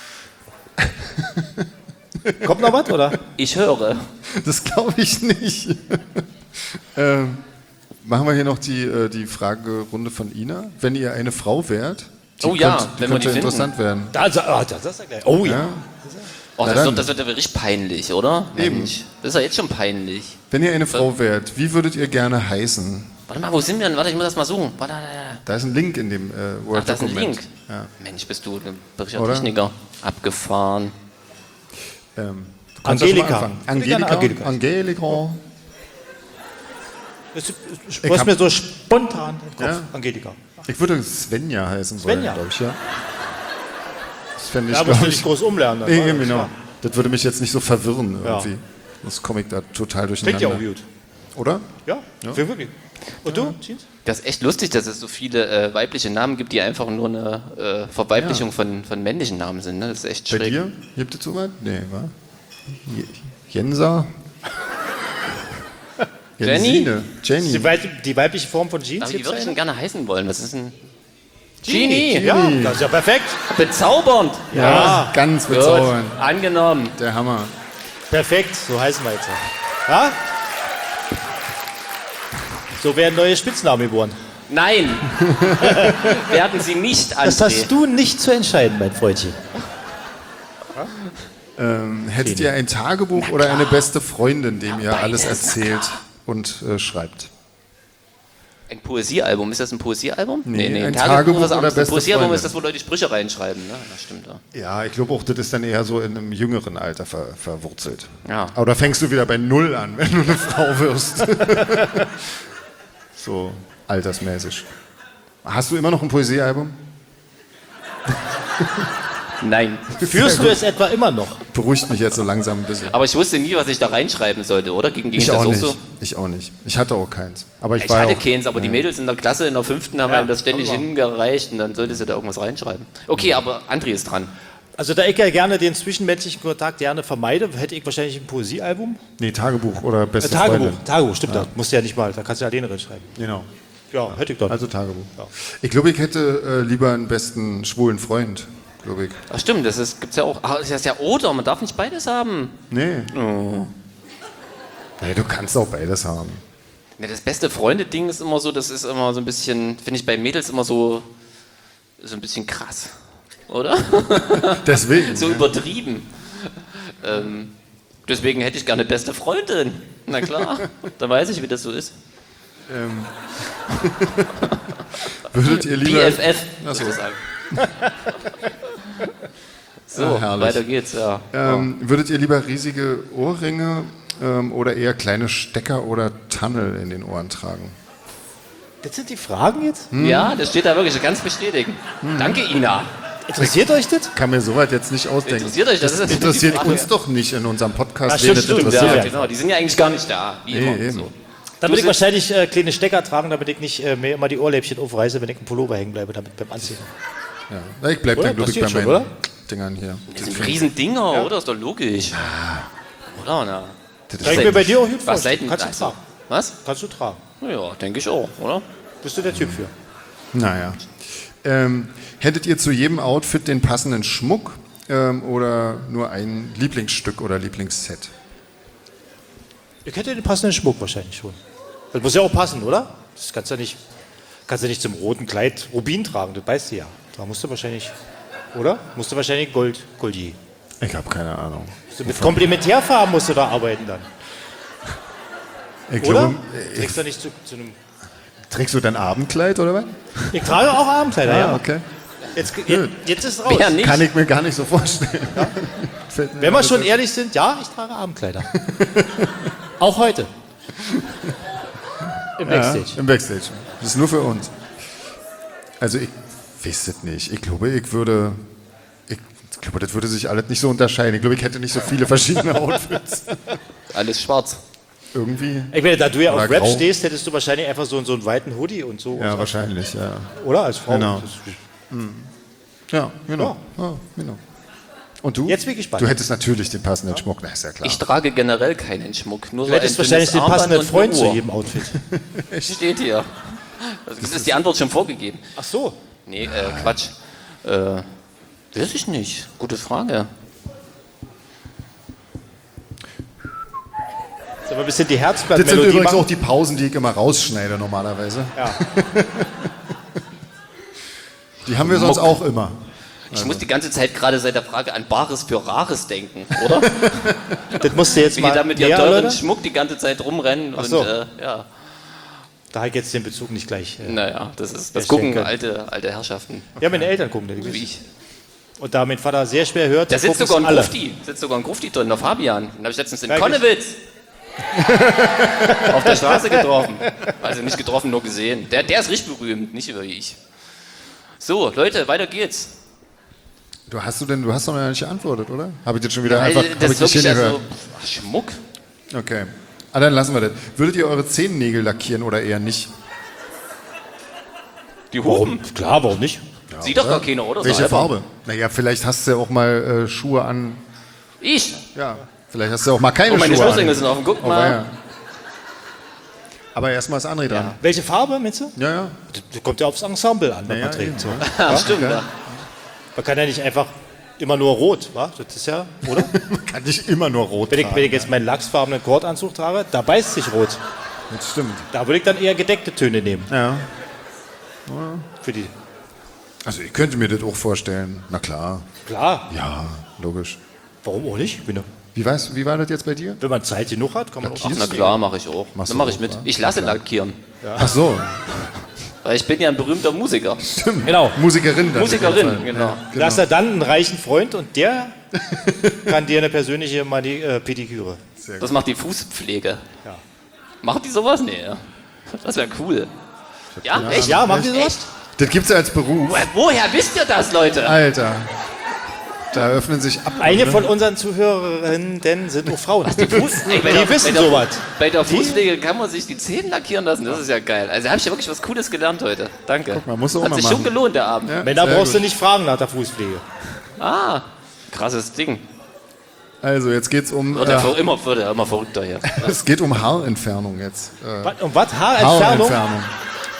Kommt noch was, oder? Ich höre. Das glaube ich nicht. ähm, machen wir hier noch die, äh, die Fragerunde von Ina. Wenn ihr eine Frau wärt, die Oh ja, könnte, die wenn wir könnte die finden. interessant werden. Da, da, das ist ja gleich. Oh ja. Ja? Oh, Na das, dann. wird, das wird ja richtig peinlich, oder? Eben. Mensch, das ist ja jetzt schon peinlich. Wenn ihr eine Frau wärt, wie würdet ihr gerne heißen? Warte mal, wo sind wir denn? Warte, ich muss das mal suchen. Warte, warte, warte. Da ist ein Link in dem äh, Ach, da ist ein Word-Dokument. Link. Ja. Mensch, bist du ein berichter Oder? Techniker. Abgefahren. Ähm, du kannst ja schon mal Angelika. anfangen. Ich würde gerne Angelika. Angelika. Angelika. Das sprichst hab- mir so spontan im Kopf. Ja. Angelika. Ich würde Svenja heißen wollen, Svenja. glaube ich, ja. Das fände ich, Da musst du glaube nicht ich. groß umlernen. das Nee, war- eben, genau. ja. Das würde mich jetzt nicht so verwirren Ja. irgendwie. Das komme ich da total Klingt durcheinander. ja auch gut. Oder? Ja, für wirklich. Und du, Jeans? Das ist echt lustig, dass es so viele äh, weibliche Namen gibt, die einfach nur eine äh, Verweiblichung von, von männlichen Namen sind. Ne? Das ist echt Bei schräg. dir? Gibt es sowas? Nee, wa? Je- Jensa? Jenny? Jensine. Die, Jenny. weib, die weibliche Form von Jeans? Aber wie gibt's würde ich eine? denn gerne heißen wollen? Was ist ein Genie. Genie? Ja, das ist ja perfekt. Bezaubernd! Ja, ganz Gut, bezaubernd. angenommen. Der Hammer. Perfekt, so heißen wir jetzt. Ja? So werden neue Spitznamen geboren. Nein, werden sie nicht, André. Das hast du nicht zu entscheiden, mein Freundchen. Ähm, hättet ihr ein Tagebuch oder eine beste Freundin, dem ihr alles erzählt und äh, schreibt? Ein Poesiealbum, ist das ein Poesiealbum? Nee, ein Tagebuch ist was oder anderes. Ein beste Poesiealbum Freundin. ist das, wo Leute Sprüche reinschreiben, ne? Das stimmt, ja. Ja, ich glaube auch, das ist dann eher so in einem jüngeren Alter ver verwurzelt. Ja. Aber da fängst du wieder bei Null an, wenn du eine Frau wirst. So altersmäßig. Hast du immer noch ein Poesiealbum? Nein. Führst du es etwa immer noch? Beruhigt mich jetzt so langsam ein bisschen. Aber ich wusste nie, was ich da reinschreiben sollte, oder? Ging, ging Ich das auch auch nicht. so? Ich auch nicht. Ich hatte auch keins. Aber ich, Ich war hatte auch, keins, aber die Mädels in der Klasse, in der fünften, haben Ja, einem das ständig aber- hingereicht und dann sollte sie da irgendwas reinschreiben. Okay, aber André ist dran. Also da ich ja gerne den zwischenmenschlichen Kontakt gerne vermeide, hätte ich wahrscheinlich ein Poesiealbum. Nee, Tagebuch oder Äh, beste Tagebuch, Freundin. Tagebuch, stimmt. Da musst du ja nicht mal, da kannst du ja alleine reinschreiben. Genau. Ja, hätte ich doch. Also Tagebuch. Ja. Ich glaube, ich hätte äh, lieber einen besten schwulen Freund, glaube ich. Ach stimmt, das ist, gibt's ja auch. Ah, das ist ja oder, man darf nicht beides haben. Nee. Oh. Nee, du kannst auch beides haben. Ja, das beste Freunde-Ding ist immer so, das ist immer so ein bisschen, finde ich bei Mädels immer so, so ein bisschen krass, oder? Deswegen. So ja. übertrieben. Ähm, deswegen hätte ich gerne beste Freundin. Na klar, da weiß ich, wie das so ist. Ähm. Würdet ihr B lieber... F F, Ach muss so. ich das sagen. So, Ah, herrlich. weiter geht's, ja. Ähm, würdet ihr lieber riesige Ohrringe ähm, oder eher kleine Stecker oder Tunnel in den Ohren tragen? Das sind die Fragen jetzt? Hm. Ja, das steht da wirklich ganz bestätigend. Danke, Ina. Interessiert euch das? Kann mir soweit jetzt nicht ausdenken. Interessiert euch das? Das ist natürlich Interessiert die Frage. uns doch nicht in unserem Podcast. Ja, stimmt, wen das stimmt, interessiert. Ja, ja. genau. Die sind ja eigentlich gar nicht da. Wie Nee, immer. eben. So. Dann Du würde ich sitzt- wahrscheinlich äh, kleine Stecker tragen, damit ich nicht äh, mir immer die Ohrläppchen aufreiße, wenn ich im Pullover hängen bleibe, damit beim Anziehen. Ja. Na, ich bleib Oder? dann, glaube ich, bei Passiert meinen schon, Dingern hier. Das sind riesen Dinger, oder? Ist doch logisch. Oder? Na. Das Kann ich ist, mir bei dir auch gut Was vorstellen. seid denn Kannst du also, tragen. Was? Kannst du tragen. Ja, denke ich auch, oder? Bist du der Typ für? naja. Ähm, hättet ihr zu jedem Outfit den passenden Schmuck ähm, oder nur ein Lieblingsstück oder Lieblingsset? Ich hätte den passenden Schmuck wahrscheinlich schon. Das muss ja auch passen, oder? Das kannst du ja nicht, kannst du nicht zum roten Kleid Rubin tragen, das weißt du ja. Da musst du wahrscheinlich, oder? Musst du wahrscheinlich Gold, Goldier. Ich habe keine Ahnung. So mit Komplementärfarben musst du da arbeiten dann. Ich Oder? glaube, Trägst du nicht zu, zu einem. trägst du dein Abendkleid oder was? Ich trage auch Abendkleider, ja. Ah, okay. Jetzt, jetzt, jetzt ist es raus. Wer nicht? Kann ich mir gar nicht so vorstellen. Fällt mir Wenn wir alles schon auf. ehrlich sind, ja, ich trage Abendkleider. Auch heute. Im Ja, Backstage. im Backstage. Das ist nur für uns. Also ich weiß es nicht. Ich glaube, ich würde... Ich glaube, das würde sich alles nicht so unterscheiden. Ich glaube, ich hätte nicht so viele verschiedene Outfits. Alles schwarz. Irgendwie. Ich meine, da du ja auf Oder Rap grau. stehst, hättest du wahrscheinlich einfach so, so einen weiten Hoodie und so. Ja, wahrscheinlich, ja. Oder? Als Frau. Genau. Das ist- Ja, genau. Ja, genau. Und du? Jetzt bin ich gespannt. Du hättest natürlich den passenden Schmuck, na ist ja klar. Ich trage generell keinen Schmuck. Nur Du so ein hättest wahrscheinlich den dünnes Armband passenden und Freund eine zu Uhr. jedem Outfit. Steht hier. Das ist die Antwort schon vorgegeben. Ach so. Nee, äh, Quatsch. Äh, weiß ich nicht. Gute Frage. Das ist aber ein bisschen die Das sind Herzblattmelodie übrigens machen. auch die Pausen, die ich immer rausschneide normalerweise. Ja. Die haben wir sonst Muck. auch immer. Ich muss die ganze Zeit gerade seit der Frage an Bares für Rares denken, oder? Das musst du jetzt Wie mal die da mit ihrem näher teuren erläutern. Schmuck die ganze Zeit rumrennen Ach so. und äh, ja. Da habe ich jetzt den Bezug nicht gleich. Äh. Naja, das ist das Ja, gucken schenke. alte, alte Herrschaften Ja, meine Eltern gucken das. wie ich. Und da mein Vater sehr schwer hört, Da sitzt gucken's sogar ein alle. Grufti, sitzt sogar ein Grufti drin, der Fabian. Den habe ich letztens in Wirklich? Konnewitz auf der Straße getroffen. Also nicht getroffen, nur gesehen. Der, der ist richtig berühmt, nicht über ich. So, Leute, weiter geht's. Du hast du denn, du hast doch noch nicht geantwortet, oder? Habe ich jetzt schon wieder Also, einfach, habe das ich ist nicht wirklich hingehört? also, ach, Schmuck. Okay. Ah, dann lassen wir das. Würdet ihr eure Zehennägel lackieren oder eher nicht? Die Huben. Warum? Klar, warum nicht? Sieht doch gar keiner, oder? So Welche einfach. Farbe? Naja, vielleicht hast du ja auch mal äh, Schuhe an. Ich. Ja, vielleicht hast du auch mal keine Oh, meine Schuhe Schlüssel an. sind offen, guck Oh, mal. ja. Aber erstmal ist André dran. Welche Farbe, meinst du? Ja, ja. Das kommt ja aufs Ensemble an, was Ja, man trägt. So. Ja, stimmt. Ja. Man kann ja nicht einfach immer nur rot, wa? Das ist ja, oder? Kann nicht immer nur rot Wenn ich, tragen. wenn ich jetzt meinen lachsfarbenen Kordanzug trage, da beißt sich rot. Das stimmt. Da würde ich dann eher gedeckte Töne nehmen. Ja. Für die. Also ich könnte mir das auch vorstellen. Na klar. Klar, Ja, logisch. warum auch nicht? Wenn, Wie, weißt, wie war das jetzt bei dir? wenn man Zeit genug hat, kann man auch. Ach, na klar, mache ich auch. Machst Dann du mache ich auch, mit. wa? Ich lasse lackieren. Ach so, Weil ich bin ja ein berühmter Musiker. Genau. Musikerin dann. Musikerin, in dem Fall. genau. Ja, Da hast du dann einen reichen Freund und der kann dir eine persönliche Mani äh, Pediküre. Das macht die Fußpflege. Ja. Machen die sowas? Nee. ja. Das wäre cool. Ja, echt? Ja, machen die sowas? Echt? Das gibt's ja als Beruf. Woher, woher wisst ihr das, Leute? Alter. Da öffnen sich ab. Eine von unseren Zuhörerinnen sind auch Frauen. Die, Fuß Ey, bei Die der- wissen bei der, sowas. Bei der Fußpflege kann man sich die Zähne lackieren lassen. Das ist ja geil. Also habe ich ja wirklich was Cooles gelernt heute. Danke. mal, musst du auch Hat mal sich schon machen. gelohnt, der Abend. Ja, Männer sehr brauchst gut. du nicht fragen nach der Fußpflege. Ah, krasses Ding. Also jetzt geht's um Wird ja äh, ver- immer, wird ja immer verrückter hier. es geht um Haarentfernung jetzt. Äh, Was, und was? Haarentfernung? Haarentfernung.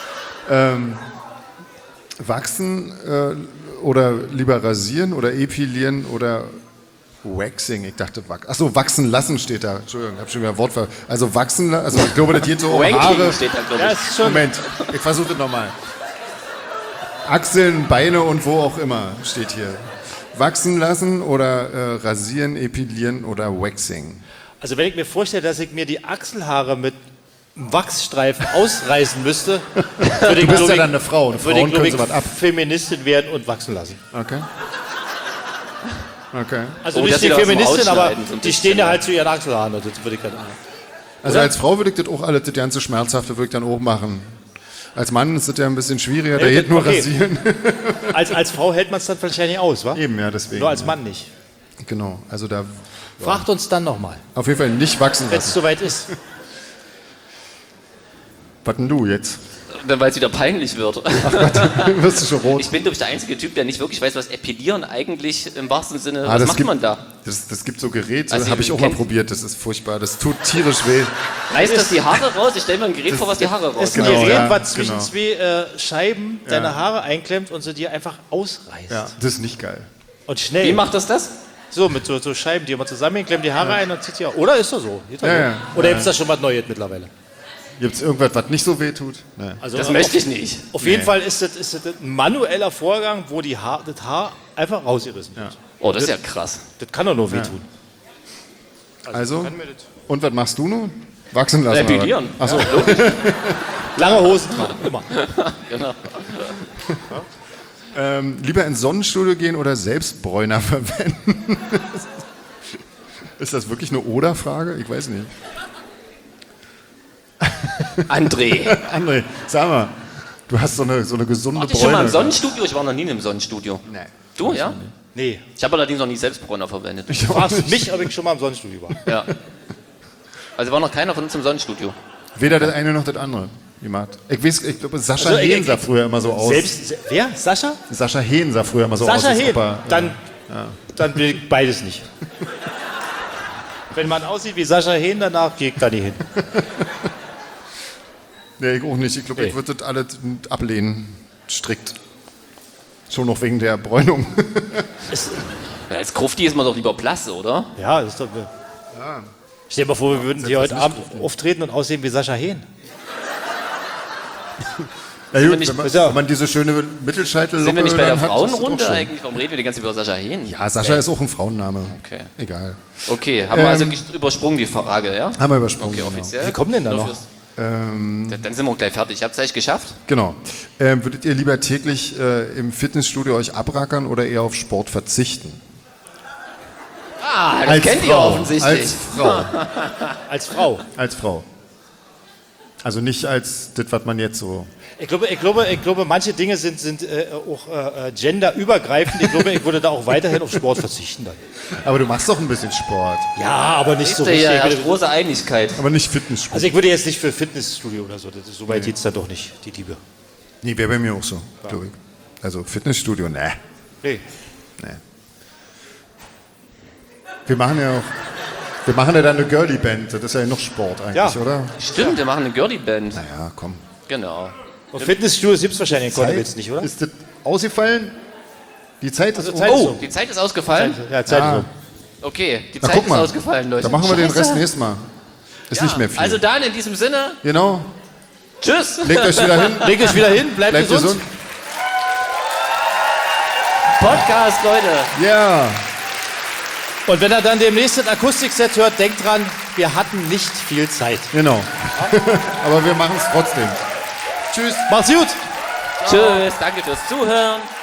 Ähm, wachsen äh, oder lieber rasieren oder epilieren oder waxing? Ich dachte, wach achso, wachsen lassen steht da. Entschuldigung, ich habe schon wieder ein Wort ver... Also wachsen lassen, also ich glaube, das geht so um Wanking Haare. steht da, glaube Ja, ich. ist schon. Moment, ich versuche das nochmal. Achseln, Beine und wo auch immer steht hier. Wachsen lassen oder äh, rasieren, epilieren oder waxing? Also wenn ich mir vorstelle, dass ich mir die Achselhaare mit einem Wachsstreifen ausreißen müsste, würde ich, Du bist glaub ja ich, dann eine Frau und würde ich, Frauen glaub können ich, so was ab. Feministin werden und wachsen lassen. Okay. Okay. Also Oh, nicht dass die sie da was Feministin, zum aber Ausschneiden, so ein die bisschen, stehen ja ja. halt zu ihren Achselhaaren. Also das würde ich dann, Also Oder? als Frau würde ich das auch alles, das ganze Schmerzhafte würde ich dann auch machen. Als Mann ist das ja ein bisschen schwieriger, da Nee, geht nur okay. rasieren. als, als Frau hält man es dann wahrscheinlich aus, wa? Eben, ja, deswegen. Nur als Mann nicht. Genau, also da Fragt uns dann nochmal, auf jeden Fall nicht wachsen wenn es lassen. soweit ist. Was denn du jetzt? Dann, weil es wieder peinlich wird. Wirst du schon rot? Ich bin, glaube ich, der einzige Typ, der nicht wirklich weiß, was Epilieren eigentlich im wahrsten Sinne, Ah, was das macht gibt, man da? Das, das gibt so Geräte, Also, das habe ich auch mal kennt- probiert, das ist furchtbar, das tut tierisch weh. Reißt das die Haare raus? Ich stelle mir ein Gerät vor, was die Haare Das ist ein rausreißt. Genau, Gerät, ja, was zwischen genau. zwei äh, Scheiben deine Haare einklemmt und sie dir einfach ausreißt. Ja, das ist nicht geil. Und schnell. Wie macht das das? So, mit so, so Scheiben, die man zusammenklemmt, die Haare ein und zieht die auch. Oder ist das so? Geht das Ja, so? ja, Oder ja. gibt es da schon was Neues mittlerweile? Gibt es irgendwas, was nicht so weh tut? Nee. Also Das auf, möchte ich nicht. Auf jeden Nee. Fall ist das, ist das ein manueller Vorgang, wo die Haar, das Haar einfach rausgerissen wird. Oh, das ist ja krass. Das kann doch nur wehtun. Also, kann mir das- und was machst du nun? Wachsen lassen? Epilieren. Achso, Lange Hosen tragen, immer. Genau. ähm, lieber ins Sonnenstudio gehen oder selbst Bräuner verwenden? Ist das wirklich eine Oder-Frage? Ich weiß nicht. André. André, sag mal, du hast so eine, so eine gesunde Warte ich schon mal im Bräune. Sonnenstudio? Ich war noch nie in einem Sonnenstudio. Nee. Du, ja? Nee. Ich habe allerdings noch nie selbst Bräuner verwendet. Ich Du auch fragst nicht. mich, ob ich schon mal im Sonnenstudio war. Ja. Also war noch keiner von uns im Sonnenstudio. Weder das eine noch das andere. Jemand. Ich weiß, ich glaube, Sascha Also, ich- Hehn ich- sah früher immer so aus. Selbst, se- wer? Sascha? Sascha Hehn sah früher immer so aus. Sascha als Hehn. ob er- Dann, dann will ich beides nicht. Wenn man aussieht wie Sascha Hehn, danach gehe ich da nicht hin. Nee, ich auch nicht. Ich glaube, Nee. ich würde das alles ablehnen. Strikt. Schon noch wegen der Bräunung. Ja, als Grufti ist man doch lieber blass, oder? Ja, das ist doch. Stell dir mal vor, wir würden hier heute nicht Abend auftreten und aussehen wie Sascha Hehn. Ja, wir gut, nicht- wenn, man, Ja. wenn man diese schöne Mittelscheitel Sind wir nicht bei der dann hat, ist das Frauenrunde auch schön. eigentlich? Warum reden wir die ganze Zeit über Sascha Hehn? Ja, Sascha ist auch ein Frauenname. Okay. Egal. Okay, haben wir Ähm, also ges- übersprungen die Frage, ja? Haben wir übersprungen. Okay, genau. offiziell. Wie kommen denn da Nur noch? fürs- Dann dann sind wir gleich fertig. Habt ihr es geschafft? Genau. Ähm, würdet ihr lieber täglich äh, im Fitnessstudio euch abrackern oder eher auf Sport verzichten? Ah, das kennt ihr Frau. offensichtlich. Als Frau. Als Frau. Als Frau. Also nicht als das, was man jetzt so... Ich glaube, ich glaube, ich glaube manche Dinge sind, sind äh, auch äh, genderübergreifend. Ich glaube, ich würde da auch weiterhin auf Sport verzichten dann. Aber du machst doch ein bisschen Sport. Ja, aber nicht Ist so ja richtig. Ich herrscht würde- große Einigkeit. Aber nicht Fitnessstudio. Also ich würde jetzt nicht für Fitnessstudio oder so. Das ist, so weit geht's da doch nicht, die Liebe. Nee, wäre bei mir auch so, glaube ich. Also Fitnessstudio, ne. Nee. Nee. Wir machen ja auch... Wir machen ja dann eine Girly-Band. Das ist ja noch Sport eigentlich, Ja. oder? Stimmt, wir machen eine Girly-Band. Naja, komm. Genau. Und Fitnessstudios gibt es wahrscheinlich in Konnewitz nicht, oder? Ist das ausgefallen? Die Zeit ist Also um. Zeit ist Oh, um. die Zeit ist ausgefallen? Ja, Zeit Ah. ist um. Okay, die Na, Zeit guck ist mal. ausgefallen, Leute. Da machen wir den Scheiße. Rest nächstes Mal. Ist nicht mehr viel. Also dann, in diesem Sinne, genau. tschüss. Legt euch wieder hin. Legt euch wieder hin, bleibt, Bleibt gesund. gesund. Podcast, Leute. Ja. Und wenn er dann demnächst das Akustikset hört, denkt dran, wir hatten nicht viel Zeit. Genau. Aber wir machen es trotzdem. Tschüss. Macht's gut! Tschüss, danke fürs Zuhören.